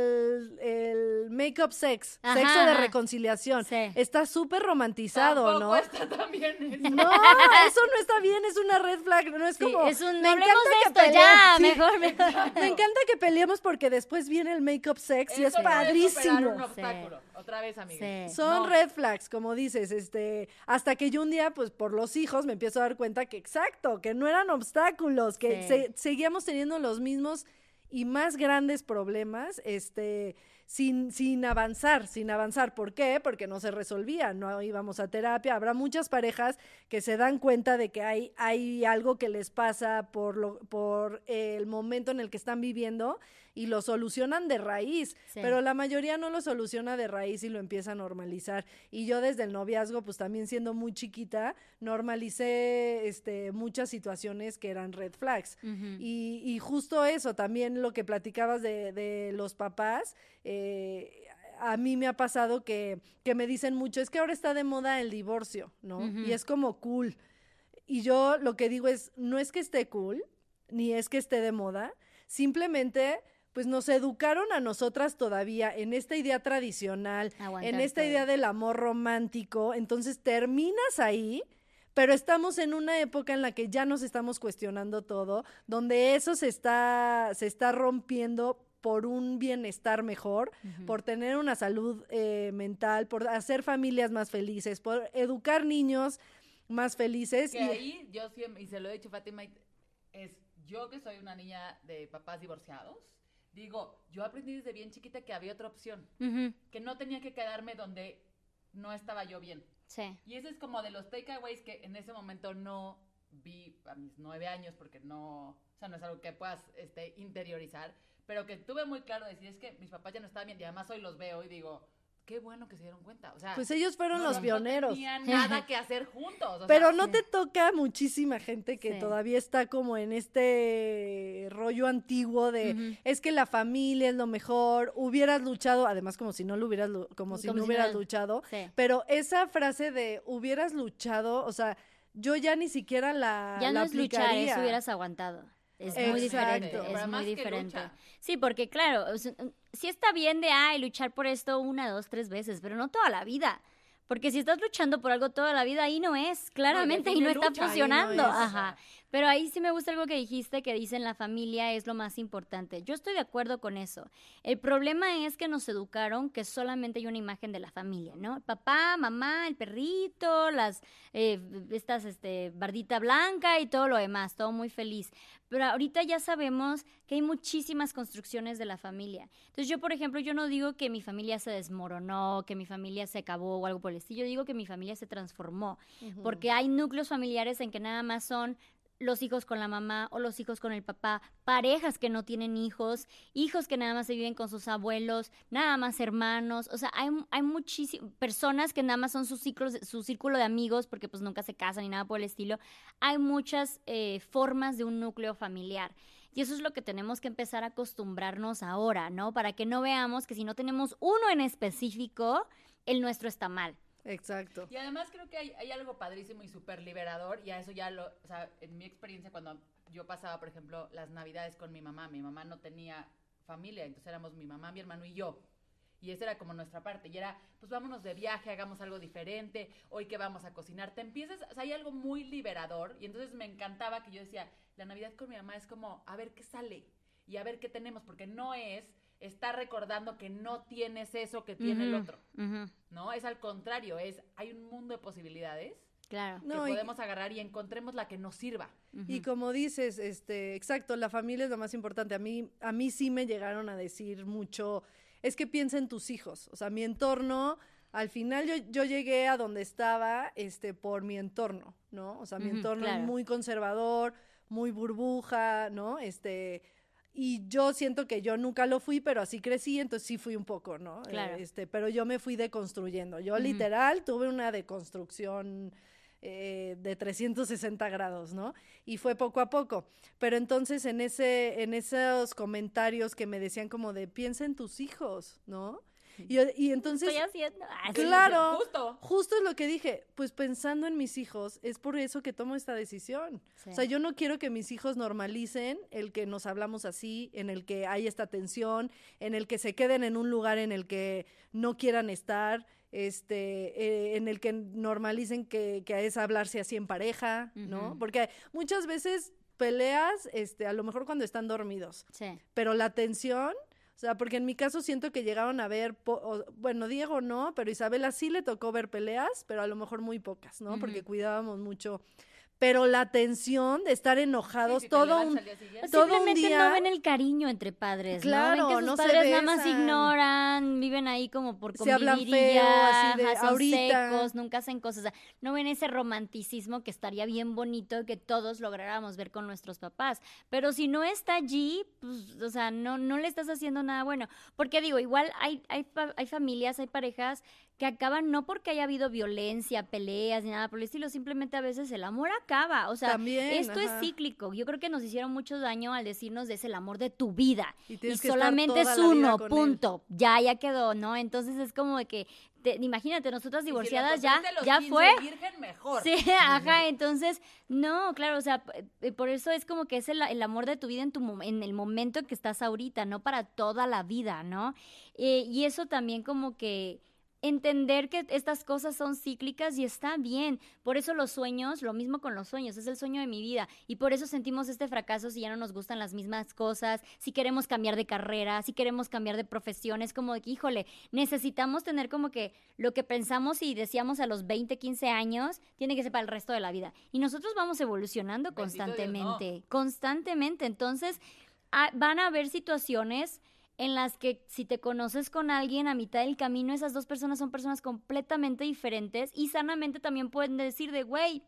el make-up sex, Ajá, sexo de ajá. reconciliación. Sí. Está súper romantizado, Tampoco ¿no? está tan bien eso. No, eso no está bien, es una red flag, no es Sí, como... es un, me no hablemos encanta de que esto, peleen, ya, sí. mejor. Me encanta que peleemos porque después viene el make-up sex y es Eso no superar padrísimo. un obstáculo. Otra vez, amigues. Sí. Son No. red flags, como dices, hasta que yo un día, pues por los hijos, me empiezo a dar cuenta que exacto, que no eran obstáculos, que Sí. seguíamos teniendo los mismos y más grandes problemas, sin avanzar. ¿Por qué? Porque no se resolvía, no íbamos a terapia. Habrá muchas parejas que se dan cuenta de que hay algo que les pasa por el momento en el que están viviendo y lo solucionan de raíz, Sí. pero la mayoría no lo soluciona de raíz y lo empieza a normalizar. Y yo desde el noviazgo, pues también siendo muy chiquita, normalicé muchas situaciones que eran red flags. Y justo eso, también lo que platicabas de los papás, a mí me ha pasado que me dicen mucho, es que ahora está de moda el divorcio, ¿no? Y es como cool. Y yo lo que digo es, no es que esté cool, ni es que esté de moda, simplemente pues nos educaron a nosotras todavía en esta idea tradicional, Aguantar en esta todo. idea del amor romántico, entonces terminas ahí, pero estamos en una época en la que ya nos estamos cuestionando todo, donde eso se está rompiendo por un bienestar mejor, por tener una salud mental, por hacer familias más felices, por educar niños más felices. Que ahí yo siempre, y se lo he dicho Fátima, es yo que soy una niña de papás divorciados, digo, yo aprendí desde bien chiquita que había otra opción, Ujú, que no tenía que quedarme donde no estaba yo bien. sí. Y ese es como de los takeaways que en ese momento no vi a mis 9 años, porque no, o sea, no es algo que puedas interiorizar, pero que tuve muy claro decir, es que mis papás ya no estaban bien, y además hoy los veo y digo, qué bueno que se dieron cuenta, o sea, Pues ellos fueron los pioneros. no tenían nada que hacer juntos, o Pero sea, no te toca muchísima gente que Sí. todavía está como en este rollo antiguo de es que la familia es lo mejor, hubieras luchado, además como si no lo hubieras como si no hubieras luchado, Sí. pero esa frase de hubieras luchado, o sea, yo ya ni siquiera Ya la no es luchar, aplicaría. es hubieras aguantado. Es muy Exacto. diferente, Pero es además muy que diferente. lucha. Sí, porque claro, sí está bien de, luchar por esto 1, 2, 3 veces, pero no toda la vida. Porque si estás luchando por algo toda la vida, ahí no es, claramente, y no define está lucha, ahí funcionando. no es. Ajá. Pero ahí sí me gusta algo que dijiste, que dicen la familia es lo más importante. Yo estoy de acuerdo con eso. El problema es que nos educaron que solamente hay una imagen de la familia, ¿no? El papá, mamá, el perrito, bardita blanca y todo lo demás, todo muy feliz. Pero ahorita ya sabemos que hay muchísimas construcciones de la familia. Entonces yo, por ejemplo, yo no digo que mi familia se desmoronó, que mi familia se acabó o algo por el estilo. Yo digo que mi familia se transformó. Porque hay núcleos familiares en que nada más son los hijos con la mamá o los hijos con el papá, parejas que no tienen hijos, hijos que nada más se viven con sus abuelos, nada más hermanos, o sea, hay muchísimas personas que nada más son su círculo de amigos porque pues nunca se casan ni nada por el estilo. Hay muchas formas de un núcleo familiar. Y eso es lo que tenemos que empezar a acostumbrarnos ahora, ¿no? Para que no veamos que si no tenemos uno en específico, el nuestro está mal. Exacto. Y además creo que hay algo padrísimo y súper liberador, y a eso ya o sea, en mi experiencia cuando yo pasaba, por ejemplo, las navidades con mi mamá no tenía familia, entonces éramos mi mamá, mi hermano y yo. Y esa era como nuestra parte, y era, pues vámonos de viaje, hagamos algo diferente, hoy que vamos a cocinar, te empiezas, o sea, hay algo muy liberador, y entonces me encantaba que yo decía, la Navidad con mi mamá es como, a ver qué sale, y a ver qué tenemos, porque no es estar recordando que no tienes eso que tiene el otro, ¿no? Es al contrario, hay un mundo de posibilidades Claro. que podemos agarrar y encontremos la que nos sirva. Y como dices, exacto, la familia es lo más importante. A mí sí me llegaron a decir mucho, es que piensa en tus hijos. O sea, mi entorno, al final yo llegué a donde estaba, por mi entorno, ¿no? O sea, mi entorno claro. es muy conservador, muy burbuja, ¿no? Y yo siento que yo nunca lo fui, pero así crecí, entonces sí fui un poco, ¿no? Claro. Pero yo me fui deconstruyendo. Yo literal tuve una deconstrucción de 360 grados, ¿no? Y fue poco a poco. Pero entonces en esos comentarios que me decían como de, piensa en tus hijos, ¿no? Y entonces... Estoy haciendo... Claro, Justo es lo que dije, pues pensando en mis hijos, es por eso que tomo esta decisión. Sí. O sea, yo no quiero que mis hijos normalicen el que nos hablamos así, en el que hay esta tensión, en el que se queden en un lugar en el que no quieran estar, en el que normalicen que es hablarse así en pareja, ¿no? Porque muchas veces peleas, a lo mejor cuando están dormidos, Sí. pero la tensión... O sea, porque en mi caso siento que llegaron a ver, bueno, Diego no, pero Isabela sí le tocó ver peleas, pero a lo mejor muy pocas, ¿no? Porque cuidábamos mucho. Pero la tensión de estar enojados Sí, todo un Simplemente día. no ven el cariño entre padres, Claro, ¿no? Ven que sus no se padres nada más besan. ignoran, viven ahí como por Se convivir hablan y feo, ya, así de, son ahorita. secos, nunca hacen cosas, o sea, no ven ese romanticismo que estaría bien bonito que todos lográramos ver con nuestros papás, pero si no está allí, pues, o sea, no le estás haciendo nada bueno, porque digo, igual hay familias, hay parejas que acaban no porque haya habido violencia, peleas, ni nada por el estilo, simplemente a veces el amor acaba, o sea, También, esto ajá. es cíclico, yo creo que nos hicieron mucho daño al decirnos de es el amor de tu vida, Y y tienes que estar solamente toda es la vida uno, con él. punto, ya quedó, ¿no? Entonces es como de que, imagínate, nosotras divorciadas ya fue. Virgen, mejor. Sí, ajá, entonces, no, claro, o sea, por eso es como que es el amor de tu vida en el momento en que estás ahorita, no para toda la vida, ¿no? Y eso también como que entender que estas cosas son cíclicas y está bien. Por eso los sueños, lo mismo con los sueños, es el sueño de mi vida. Y por eso sentimos este fracaso si ya no nos gustan las mismas cosas, si queremos cambiar de carrera, si queremos cambiar de profesión. Es como de que, híjole, necesitamos tener como que lo que pensamos y decíamos a los 20, 15 años, tiene que ser para el resto de la vida. Y nosotros vamos evolucionando Bendito constantemente, Dios, constantemente. Entonces, van a haber situaciones en las que si te conoces con alguien a mitad del camino, esas dos personas son personas completamente diferentes y sanamente también pueden decir de, güey,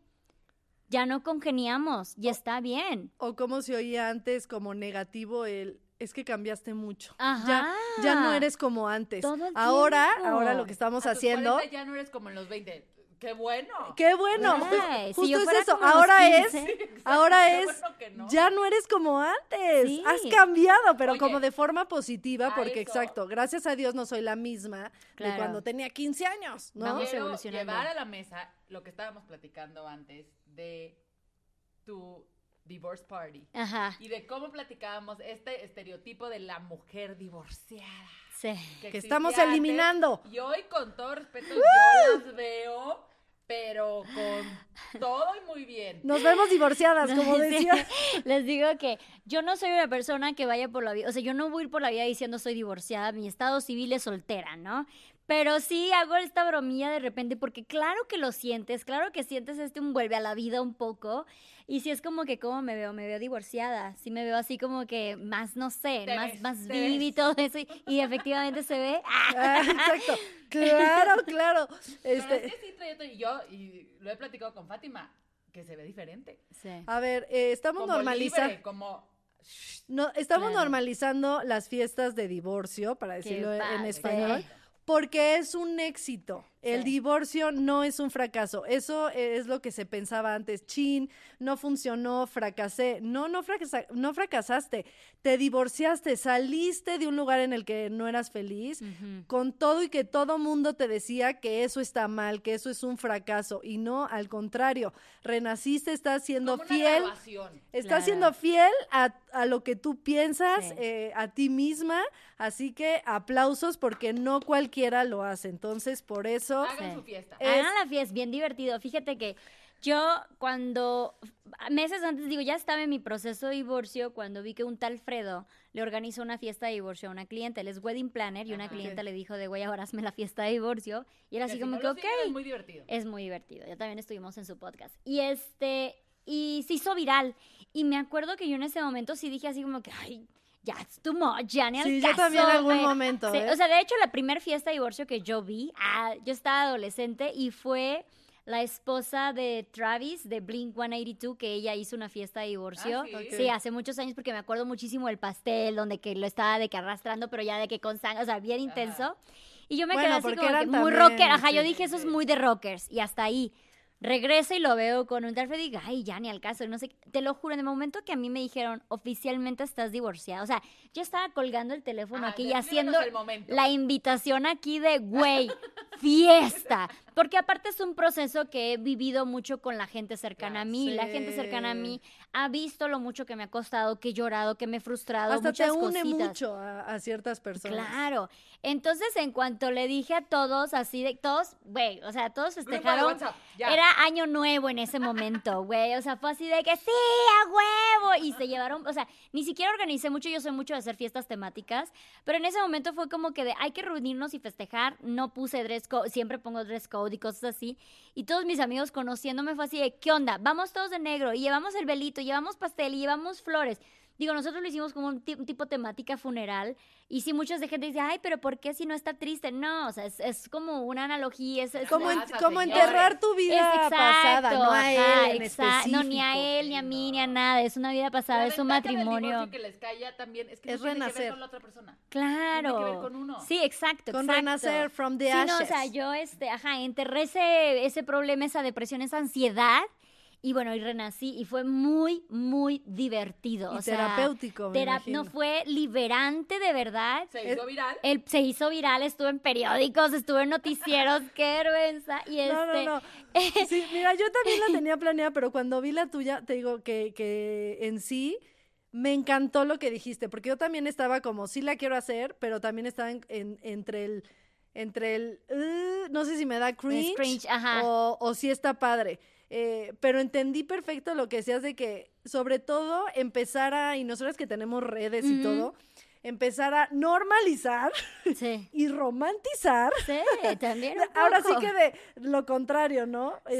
ya no congeniamos y está bien. O como se oía antes como negativo es que cambiaste mucho. Ajá. Ya no eres como antes. Todo el Ahora tiempo. lo que estamos A tus haciendo... 40 ya no eres como en los 20. ¡Qué bueno! ¡Qué bueno! Ay, si Justo yo es fuera eso. como a los Ahora 15. Qué bueno que no. ya no eres como antes. Sí. Has cambiado, pero Oye, como de forma positiva, a porque eso. exacto, gracias a Dios no soy la misma de Claro. cuando tenía 15 años, ¿no? Vamos Quiero evolucionando. llevar a la mesa lo que estábamos platicando antes de tu divorce party. Ajá, Y de cómo platicábamos este estereotipo de la mujer divorciada. sí. Que estamos eliminando. Y hoy, con todo respeto, yo las veo, pero con todo y muy bien. Nos vemos divorciadas, como Sí. decía. Les digo que yo no soy una persona que vaya por la vida, o sea, yo no voy a ir por la vida diciendo soy divorciada, mi estado civil es soltera, ¿no? Pero sí hago esta bromilla de repente porque claro que lo sientes, claro que sientes un vuelve a la vida un poco y sí es como que ¿cómo me veo divorciada, sí me veo así como que más, no sé, Te más ves. viva y todo eso y efectivamente se ve. Ah, exacto. Claro. Pero es que sí, y lo he platicado con Fátima. que se ve diferente. Sí. A ver, estamos Como normalizando. libre, como... No, estamos Claro. normalizando las fiestas de divorcio, para decirlo en padre. español, porque es un éxito. El Sí. divorcio no es un fracaso. Eso es lo que se pensaba antes. Chin, no funcionó, fracasé. No fracasaste. Te divorciaste, saliste de un lugar en el que no eras feliz, con todo y que todo mundo te decía que eso está mal, que eso es un fracaso. Y no, al contrario, renaciste, estás siendo como una fiel. graduación. Estás Claro. siendo fiel a lo que tú piensas, Sí. a ti misma, así que aplausos porque no cualquiera lo hace. Entonces, por eso, Hagan Sí. su fiesta. Hagan la fiesta, bien divertido. Fíjate que yo meses antes, digo, ya estaba en mi proceso de divorcio, cuando vi que un tal Fredo le organizó una fiesta de divorcio a una cliente. Él es wedding planner y una Ajá. clienta le dijo de, güey, ahora hazme la fiesta de divorcio. Y era Que así si como no que, lo ok. siguen, es muy divertido. Es muy divertido. Ya también estuvimos en su podcast. Y se hizo viral. Y me acuerdo que yo en ese momento sí dije así como que, ay, ya es too much, ya ni al sí, caso, yo también en algún güey. momento. Sí, ¿eh? o sea, de hecho, la primera fiesta de divorcio que yo vi, yo estaba adolescente y fue la esposa de Travis de Blink-182, que ella hizo una fiesta de divorcio. Ah, ¿sí? Sí, hace muchos años, porque me acuerdo muchísimo del pastel, donde que lo estaba de que arrastrando, pero ya de que con sangre, o sea, bien intenso. Y yo me Bueno, quedé así porque como que eran muy también, rocker. Ajá, yo sí. dije, eso es muy de rockers. Y hasta ahí. Regreso y lo veo con un tal Fred y digo, ay, ya ni al caso, no sé, te lo juro, en el momento que a mí me dijeron, oficialmente estás divorciada, o sea, yo estaba colgando el teléfono aquí y descríbenos haciendo el momento. la invitación aquí de, güey, fiesta, porque aparte es un proceso que he vivido mucho con la gente cercana a mí, Claro. la gente cercana a mí ha visto lo mucho que me ha costado, que he llorado, que me he frustrado, Hasta te muchas une cositas. mucho a ciertas personas. Claro, entonces en cuanto le dije a todos, así de, todos, güey, o sea, todos Grupo de festejaron, WhatsApp, ya. era año nuevo en ese momento, güey, o sea, fue así de que sí, a huevo, y se llevaron, o sea, ni siquiera organicé mucho, yo soy mucho de hacer fiestas temáticas, pero en ese momento fue como que de, hay que reunirnos y festejar, no puse dress code, siempre pongo dress code y cosas así, y todos mis amigos conociéndome fue así de, ¿qué onda? Vamos todos de negro, y llevamos el velito, llevamos pastel, y llevamos flores. Digo, nosotros lo hicimos como un tipo temática funeral, y sí, mucha gente dice, ay, pero ¿por qué si no está triste? No, o sea, es como una analogía, es Como, Casa, como señores. enterrar tu vida pasada, no a él en específico. No, ni a él, ni a mí, ni a nada, es una vida pasada, La es un ventaja del matrimonio. divorcio que les calla también es que Es no tiene que renacer. ver con la otra persona. Claro. Tiene que ver con uno. Sí, exacto, Con exacto. renacer from the Sí, no, o ashes. sea, yo, enterré ese problema, esa depresión, esa ansiedad, y bueno, y renací, y fue muy, muy divertido. Y o sea, terapéutico, me no, imagino. fue liberante, de verdad. Se hizo viral. Se hizo viral, estuve en periódicos, estuve en noticieros, qué vergüenza. Y No. Sí, mira, yo también la tenía planeada, pero cuando vi la tuya, te digo que en sí me encantó lo que dijiste, porque yo también estaba como, sí la quiero hacer, pero también estaba entre el no sé si me da cringe, cringe, ajá. o si está padre. Pero entendí perfecto lo que decías de que, sobre todo, empezar y nosotras que tenemos redes y Ujú. todo, empezar a normalizar Sí. y romantizar. Sí, también un Ahora sí poco. que de lo contrario, ¿no? Sí.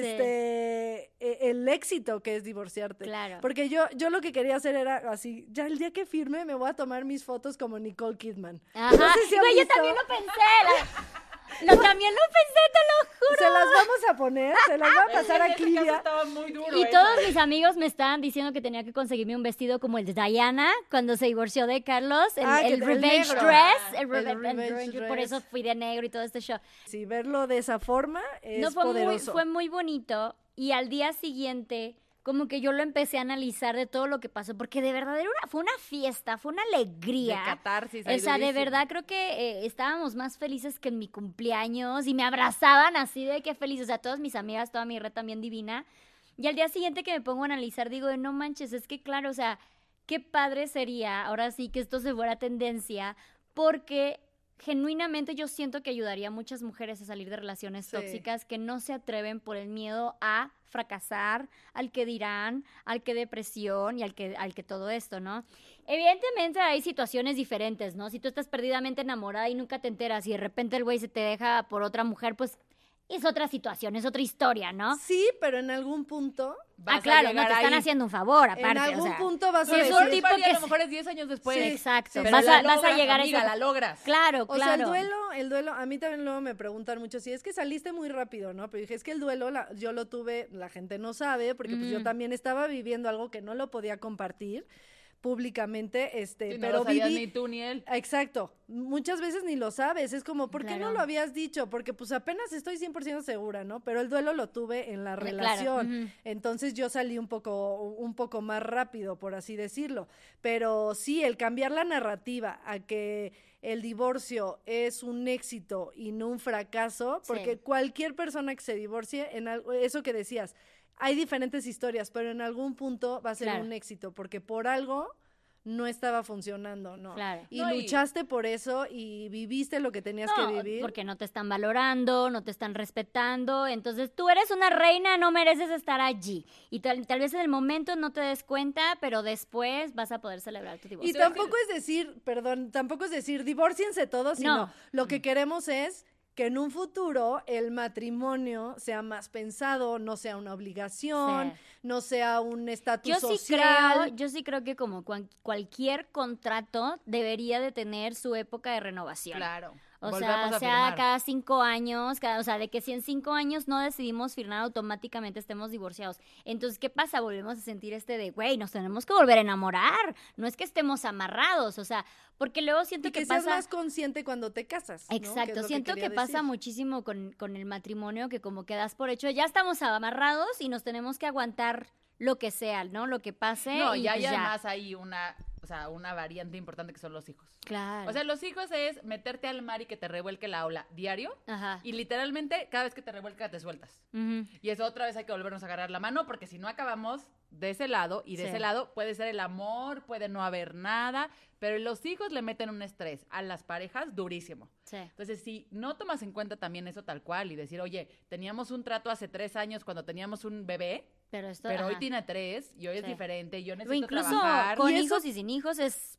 El éxito que es divorciarte. Claro. Porque yo lo que quería hacer era así, ya el día que firme me voy a tomar mis fotos como Nicole Kidman. Ajá. No sé si han Güey, yo visto. también lo pensé. También lo pensé, te lo juro. Se las vamos a poner, se las voy a pasar a En ese caso Clivia. estaba muy duro. Y eso. todos mis amigos me estaban diciendo que tenía que conseguirme un vestido como el de Diana cuando se divorció de Carlos, el Que el Revenge negro. Dress, el El Revenge Revenge Dress, por Dress. eso fui de negro y todo este show. Sí, verlo de esa forma es No, poderoso. fue muy bonito, y al día siguiente como que yo lo empecé a analizar de todo lo que pasó, porque de verdad fue una fiesta, fue una alegría. De catarsis. O ahí sea, de durísimo. verdad creo que estábamos más felices que en mi cumpleaños, y me abrazaban así de qué feliz. O sea, todas mis amigas, toda mi red también divina. Y al día siguiente que me pongo a analizar, digo, no manches, es que claro, o sea, qué padre sería ahora sí que esto se fuera tendencia, porque genuinamente yo siento que ayudaría a muchas mujeres a salir de relaciones Sí. tóxicas que no se atreven por el miedo a fracasar, al que dirán, al que depresión y al que todo esto, ¿no? Evidentemente hay situaciones diferentes, ¿no? Si tú estás perdidamente enamorada y nunca te enteras y de repente el güey se te deja por otra mujer, pues es otra situación, es otra historia, ¿no? Sí, pero en algún punto, Claro, no te están haciendo un favor, aparte. en algún o sea, punto vas a es decir... un tipo Party a que lo mejor es 10 años después. Sí, exacto. sí, Pero Vas la a logras, llegar a amiga, esa... la logras. Claro, O sea, claro. el duelo, a mí también luego me preguntan mucho si es que saliste muy rápido, ¿no? Pero dije, es que el duelo yo lo tuve, la gente no sabe, porque pues yo también estaba viviendo algo que no lo podía compartir públicamente, Sí, no pero lo sabías viví... ni tú ni él. Exacto, muchas veces ni lo sabes, es como, ¿por qué no Claro. lo habías dicho? Porque pues apenas estoy 100% segura, ¿no? Pero el duelo lo tuve en la Claro, relación, ujú. entonces yo salí un poco más rápido, por así decirlo, pero sí, el cambiar la narrativa a que el divorcio es un éxito y no un fracaso, porque Sí. cualquier persona que se divorcie, eso que decías, hay diferentes historias, pero en algún punto va a ser Claro. un éxito, porque por algo no estaba funcionando, ¿no? Claro. Y No, luchaste por eso y viviste lo que tenías No, que vivir. porque no te están valorando, no te están respetando, entonces tú eres una reina, no mereces estar allí. Y tal vez en el momento no te des cuenta, pero después vas a poder celebrar tu Y divorcio. tampoco es decir, divórciense todos, sino No. lo que queremos es que en un futuro el matrimonio sea más pensado, no sea una obligación, Sí. no sea un estatus Yo sí social. creo que como cualquier contrato debería de tener su época de renovación. Claro. O Volvemos sea, a sea firmar. cada 5 años, o sea, de que si en 5 años no decidimos firmar, automáticamente estemos divorciados. Entonces, ¿qué pasa? Volvemos a sentir güey, nos tenemos que volver a enamorar. No es que estemos amarrados, o sea, porque luego siento Y que que seas pasa... más consciente cuando te casas. ¿no? Que es Exacto, lo siento que quería pasa decir. muchísimo con el matrimonio, que como que das por hecho, ya estamos amarrados y nos tenemos que aguantar lo que sea, ¿no? Lo que pase No, y y hay pues ya. además ahí una variante importante que son los hijos. Claro. O sea, los hijos es meterte al mar y que te revuelque la ola diario. Ajá. Y literalmente, cada vez que te revuelca, te sueltas. Ujú. Y eso otra vez hay que volvernos a agarrar la mano, porque si no acabamos de ese lado, y de Sí. ese lado puede ser el amor, puede no haber nada, pero los hijos le meten un estrés a las parejas durísimo. Sí. Entonces, si no tomas en cuenta también eso tal cual y decir, oye, teníamos un trato hace 3 años cuando teníamos un bebé, Pero esto, pero hoy ajá. tiene 3 y hoy es Sí. diferente y yo O necesito incluso trabajar. con Y eso- hijos y sin hijos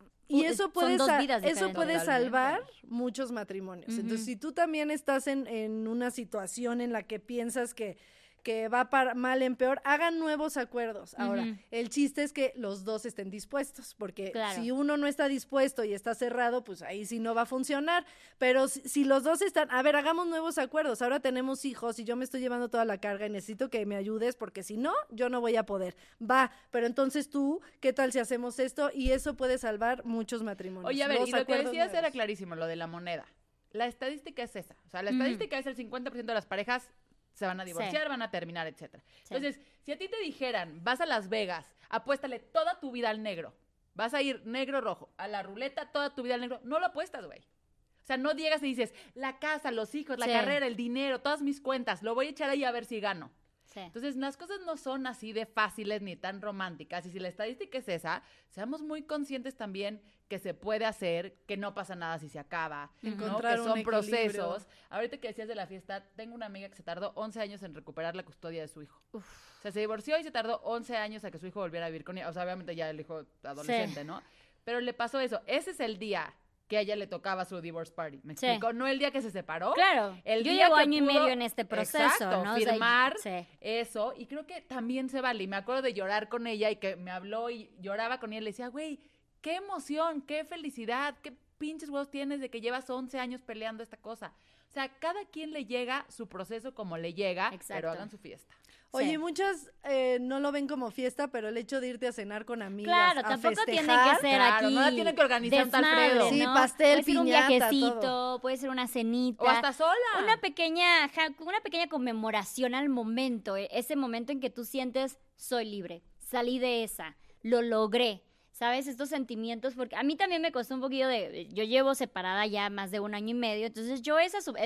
Y eso son puede, dos vidas eso diferentes. puede Totalmente. salvar muchos matrimonios. Entonces, Ujú. si tú también estás en una situación en la que piensas que va para mal en peor, hagan nuevos acuerdos. Ahora, Ujú. el chiste es que los dos estén dispuestos, porque Claro. si uno no está dispuesto y está cerrado, pues ahí sí no va a funcionar. Pero si los dos están, a ver, hagamos nuevos acuerdos. Ahora tenemos hijos y yo me estoy llevando toda la carga y necesito que me ayudes porque si no, yo no voy a poder. Va, pero entonces tú, ¿qué tal si hacemos esto? Y eso puede salvar muchos matrimonios. Oye, a ver, Los y lo que acuerdos decías era nuevos. clarísimo, lo de la moneda. La estadística es esa. O sea, la Ujú. estadística es el 50% de las parejas se van a divorciar, Sí. van a terminar, etcétera. Sí. Entonces, si a ti te dijeran, vas a Las Vegas, apuéstale toda tu vida al negro, vas a ir negro-rojo, a la ruleta, toda tu vida al negro, no lo apuestas, güey. O sea, no llegas y dices, la casa, los hijos, la Sí. carrera, el dinero, todas mis cuentas, lo voy a echar ahí a ver si gano. Sí. Entonces, las cosas no son así de fáciles ni tan románticas. Y si la estadística es esa, seamos muy conscientes también que se puede hacer, que no pasa nada si se acaba, ¿no? Encontrar Que un son equilibrio. procesos. Ahorita que decías de la fiesta, tengo una amiga que se tardó 11 años en recuperar la custodia de su hijo. O sea, se divorció y se tardó 11 años a que su hijo volviera a vivir con ella. O sea, obviamente ya el hijo adolescente, ¿no? Pero le pasó eso. Ese es el día que a ella le tocaba su divorce party. ¿Me Sí. explico? No el día que se separó. Claro, El yo día llevo que año y pudo- medio en este proceso, Exacto, ¿no? O sea, firmar sí. eso, y creo que también se vale. Y me acuerdo de llorar con ella y que me habló y lloraba con ella y le decía, güey, qué emoción, qué felicidad, qué pinches huevos tienes de que llevas 11 años peleando esta cosa. O sea, cada quien le llega su proceso como le llega, Exacto. pero hagan su fiesta. Oye, Sí. muchas no lo ven como fiesta, pero el hecho de irte a cenar con amigas, Claro, a tampoco tiene festejar, que ser claro, aquí. no la tienen que organizar un tal desmadre, Alfredo. Sí, ¿no? pastel, puede ser un piñata, viajecito, todo. puede ser una cenita. O hasta sola. Una pequeña conmemoración al momento, ese momento en que tú sientes, soy libre, salí de esa, lo logré. ¿Sabes? Estos sentimientos, porque a mí también me costó un poquillo yo llevo separada ya más de 1 año y medio, entonces yo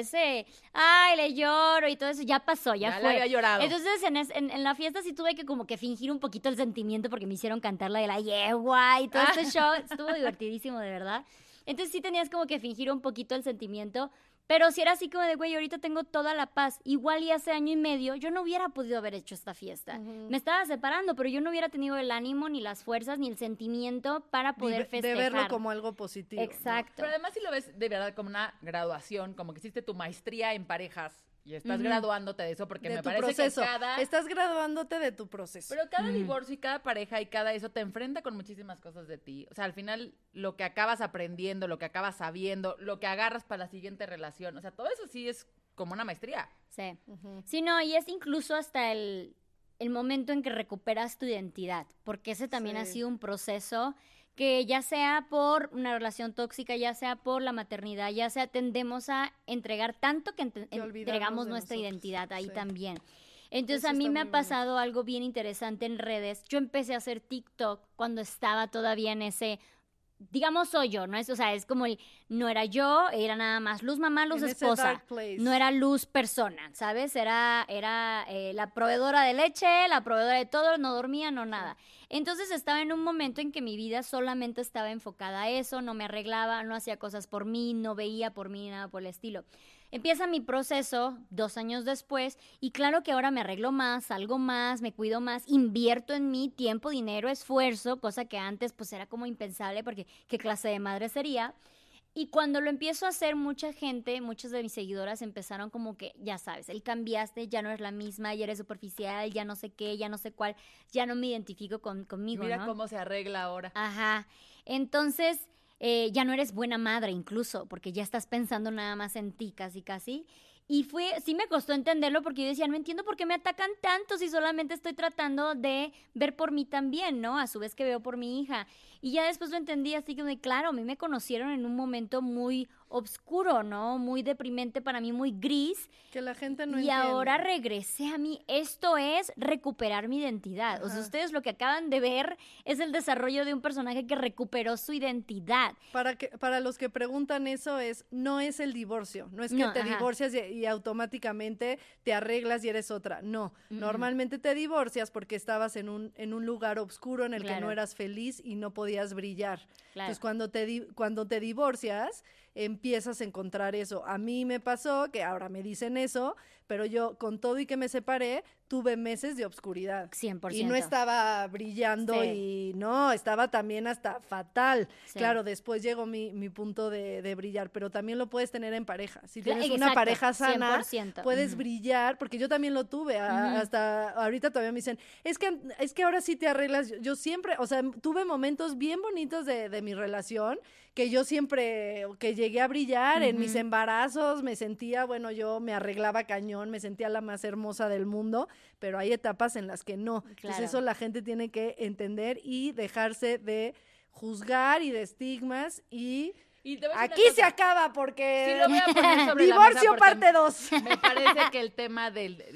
ay, le lloro y todo eso, ya pasó, ya Ya le fue. había llorado. Entonces en la fiesta sí tuve que como que fingir un poquito el sentimiento porque me hicieron cantar la de la yegua y todo este show, estuvo divertidísimo, de verdad. Entonces sí tenías como que fingir un poquito el sentimiento, pero si era así como de, güey, ahorita tengo toda la paz, igual y hace 1 año y medio yo no hubiera podido haber hecho esta fiesta. Me estaba separando, pero yo no hubiera tenido el ánimo, ni las fuerzas, ni el sentimiento para poder de festejar. verlo como algo positivo. ¿no? Exacto. Pero además si lo ves de verdad como una graduación, como que hiciste tu maestría en parejas Y estás graduándote de eso porque de me tu parece proceso. que cada... Estás graduándote de tu proceso. Pero cada divorcio y cada pareja y cada eso te enfrenta con muchísimas cosas de ti. O sea, al final lo que acabas aprendiendo, lo que acabas sabiendo, lo que agarras para la siguiente relación. O sea, todo eso sí es como una maestría. Sí. Sí, no, y es incluso hasta el momento en que recuperas tu identidad, porque ese también ha sido un proceso que ya sea por una relación tóxica, ya sea por la maternidad, ya sea tendemos a entregar tanto que entregamos nuestra identidad ahí también. Entonces Eso a mí está me ha muy pasado algo bien interesante en redes. Yo empecé a hacer TikTok cuando estaba todavía en ese, digamos, soy yo, ¿no? O sea, es como no era yo, era nada más Luz mamá, Luz En ese esposa. dark place. No era Luz persona, ¿sabes? Era la proveedora de leche, la proveedora de todo, no dormía, no nada. Entonces estaba en un momento en que mi vida solamente estaba enfocada a eso, no me arreglaba, no hacía cosas por mí, no veía por mí, nada por el estilo. Empieza mi proceso 2 años después y claro que ahora me arreglo más, salgo más, me cuido más, invierto en mí tiempo, dinero, esfuerzo, cosa que antes pues era como impensable porque qué clase de madre sería. Y cuando lo empiezo a hacer, mucha gente, muchas de mis seguidoras empezaron como que, ya sabes, él cambiaste, ya no eres la misma, ya eres superficial, ya no sé qué, ya no sé cuál, ya no me identifico conmigo, Mira ¿no? cómo se arregla ahora. Ajá. Entonces, ya no eres buena madre incluso, porque ya estás pensando nada más en ti, casi, casi. Y sí me costó entenderlo porque yo decía, no entiendo por qué me atacan tanto si solamente estoy tratando de ver por mí también, ¿no? A su vez que veo por mi hija. Y ya después lo entendí así que, claro, a mí me conocieron en un momento muy oscuro, ¿no? Muy deprimente para mí, muy gris. Que la gente no y entiende. ahora regresé a mí. Esto es recuperar mi identidad. O sea, ustedes lo que acaban de ver es el desarrollo de un personaje que recuperó su identidad. Para los que preguntan eso no es el divorcio, no es que te divorcias y automáticamente te arreglas y eres otra, no, normalmente te divorcias porque estabas en un lugar oscuro en el que no eras feliz y no podías brillar. Claro. Entonces cuando te divorcias empiezas a encontrar eso. A mí me pasó que ahora me dicen eso, pero yo con todo y que me separé tuve meses de obscuridad. 100%. Y no estaba brillando y no, estaba también hasta fatal. Sí. Claro, después llegó mi punto de brillar, pero también lo puedes tener en pareja. Si tienes una pareja sana, 100%. Puedes brillar, porque yo también lo tuve. Hasta ahorita todavía me dicen, es que ahora sí te arreglas. Yo siempre, o sea, tuve momentos bien bonitos de mi relación, que yo siempre, que llegué a brillar en mis embarazos, me sentía, bueno, yo me arreglaba cañón, me sentía la más hermosa del mundo, pero hay etapas en las que no. Claro. Entonces eso la gente tiene que entender y dejarse de juzgar y de estigmas y aquí se acaba porque sí, lo voy a poner sobre divorcio la mesa parte 2. Me parece que el tema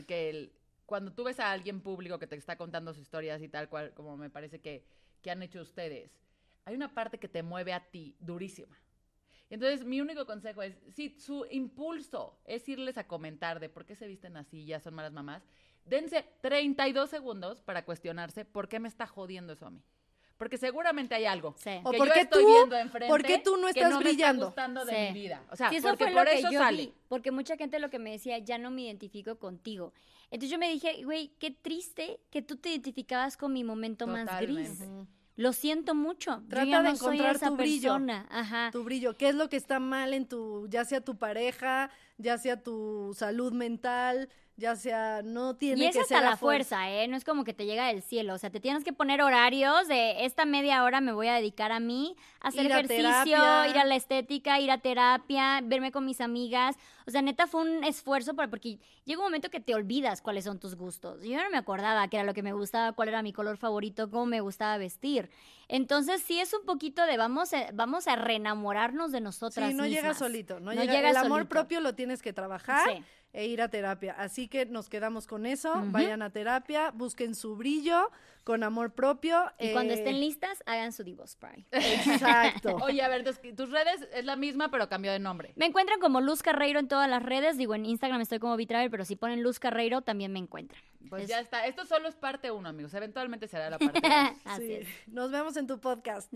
cuando tú ves a alguien público que te está contando sus historias y tal cual, como me parece que han hecho ustedes, hay una parte que te mueve a ti durísima. Entonces, mi único consejo es, si su impulso es irles a comentar de por qué se visten así, ya son malas mamás, dense 32 segundos para cuestionarse por qué me está jodiendo eso a mí. Porque seguramente hay algo que o yo porque estoy viendo enfrente ¿por qué tú no estás que no brillando? Me está gustando de mi vida. O sea, sí, eso porque fue por lo que eso yo sale. Vi, porque mucha gente lo que me decía, ya no me identifico contigo. Entonces yo me dije, güey, qué triste que tú te identificabas con mi momento más gris. Lo siento mucho. Trata yo ya de no soy encontrar esa tu brillo. persona. Ajá. Tu brillo. ¿Qué es lo que está mal en ya sea tu pareja, ya sea tu salud mental, ya sea, no tiene que ser. Y es hasta la fuerza, ¿eh? No es como que te llega del cielo. O sea, te tienes que poner horarios de esta media hora me voy a dedicar a mí, a hacer ejercicio, ir a la estética, ir a terapia, verme con mis amigas. O sea, neta fue un esfuerzo porque llega un momento que te olvidas cuáles son tus gustos. Yo no me acordaba qué era lo que me gustaba, cuál era mi color favorito, cómo me gustaba vestir. Entonces, sí es un poquito de vamos a reenamorarnos de nosotras mismas. Sí, no llega solito. No llega el amor solito. propio lo tienes que trabajar. Sí. E ir a terapia. Así que nos quedamos con eso. Vayan a terapia, busquen su brillo con amor propio. Y cuando estén listas, hagan su divorce party. Exacto. Oye, a ver, tus redes es la misma, pero cambió de nombre. Me encuentran como Luz Carreiro en todas las redes. Digo, en Instagram estoy como Vitravel, pero si ponen Luz Carreiro también me encuentran. Pues ya está. Esto solo es parte 1, amigos. Eventualmente será la parte 2. Así es. Nos vemos en tu podcast.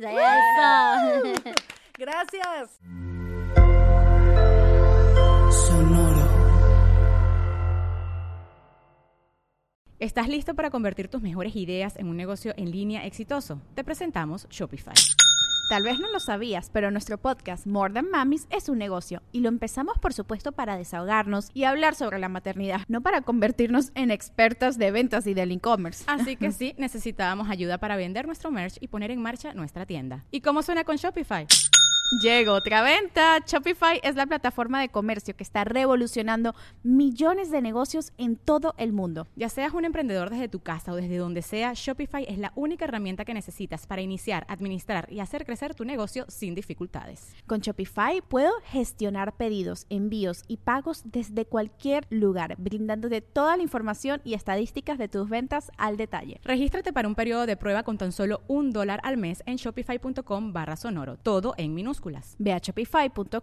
Eso. Gracias. Sonoro. ¿Estás listo para convertir tus mejores ideas en un negocio en línea exitoso? Te presentamos Shopify. Tal vez no lo sabías, pero nuestro podcast More Than Mamis es un negocio y lo empezamos por supuesto para desahogarnos y hablar sobre la maternidad, no para convertirnos en expertas de ventas y del e-commerce. Así que sí, necesitábamos ayuda para vender nuestro merch y poner en marcha nuestra tienda. ¿Y cómo suena con Shopify? Llegó otra venta. Shopify es la plataforma de comercio que está revolucionando millones de negocios en todo el mundo. Ya seas un emprendedor desde tu casa o desde donde sea, Shopify es la única herramienta que necesitas para iniciar, administrar y hacer crecer tu negocio sin dificultades. Con Shopify puedo gestionar pedidos, envíos y pagos desde cualquier lugar, brindándote toda la información y estadísticas de tus ventas al detalle. Regístrate para un periodo de prueba con tan solo $1 al mes en shopify.com/sonoro, todo en minúsculas. Ve a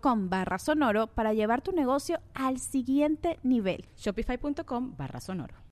shopify.com/sonoro para llevar tu negocio al siguiente nivel. Shopify.com/sonoro.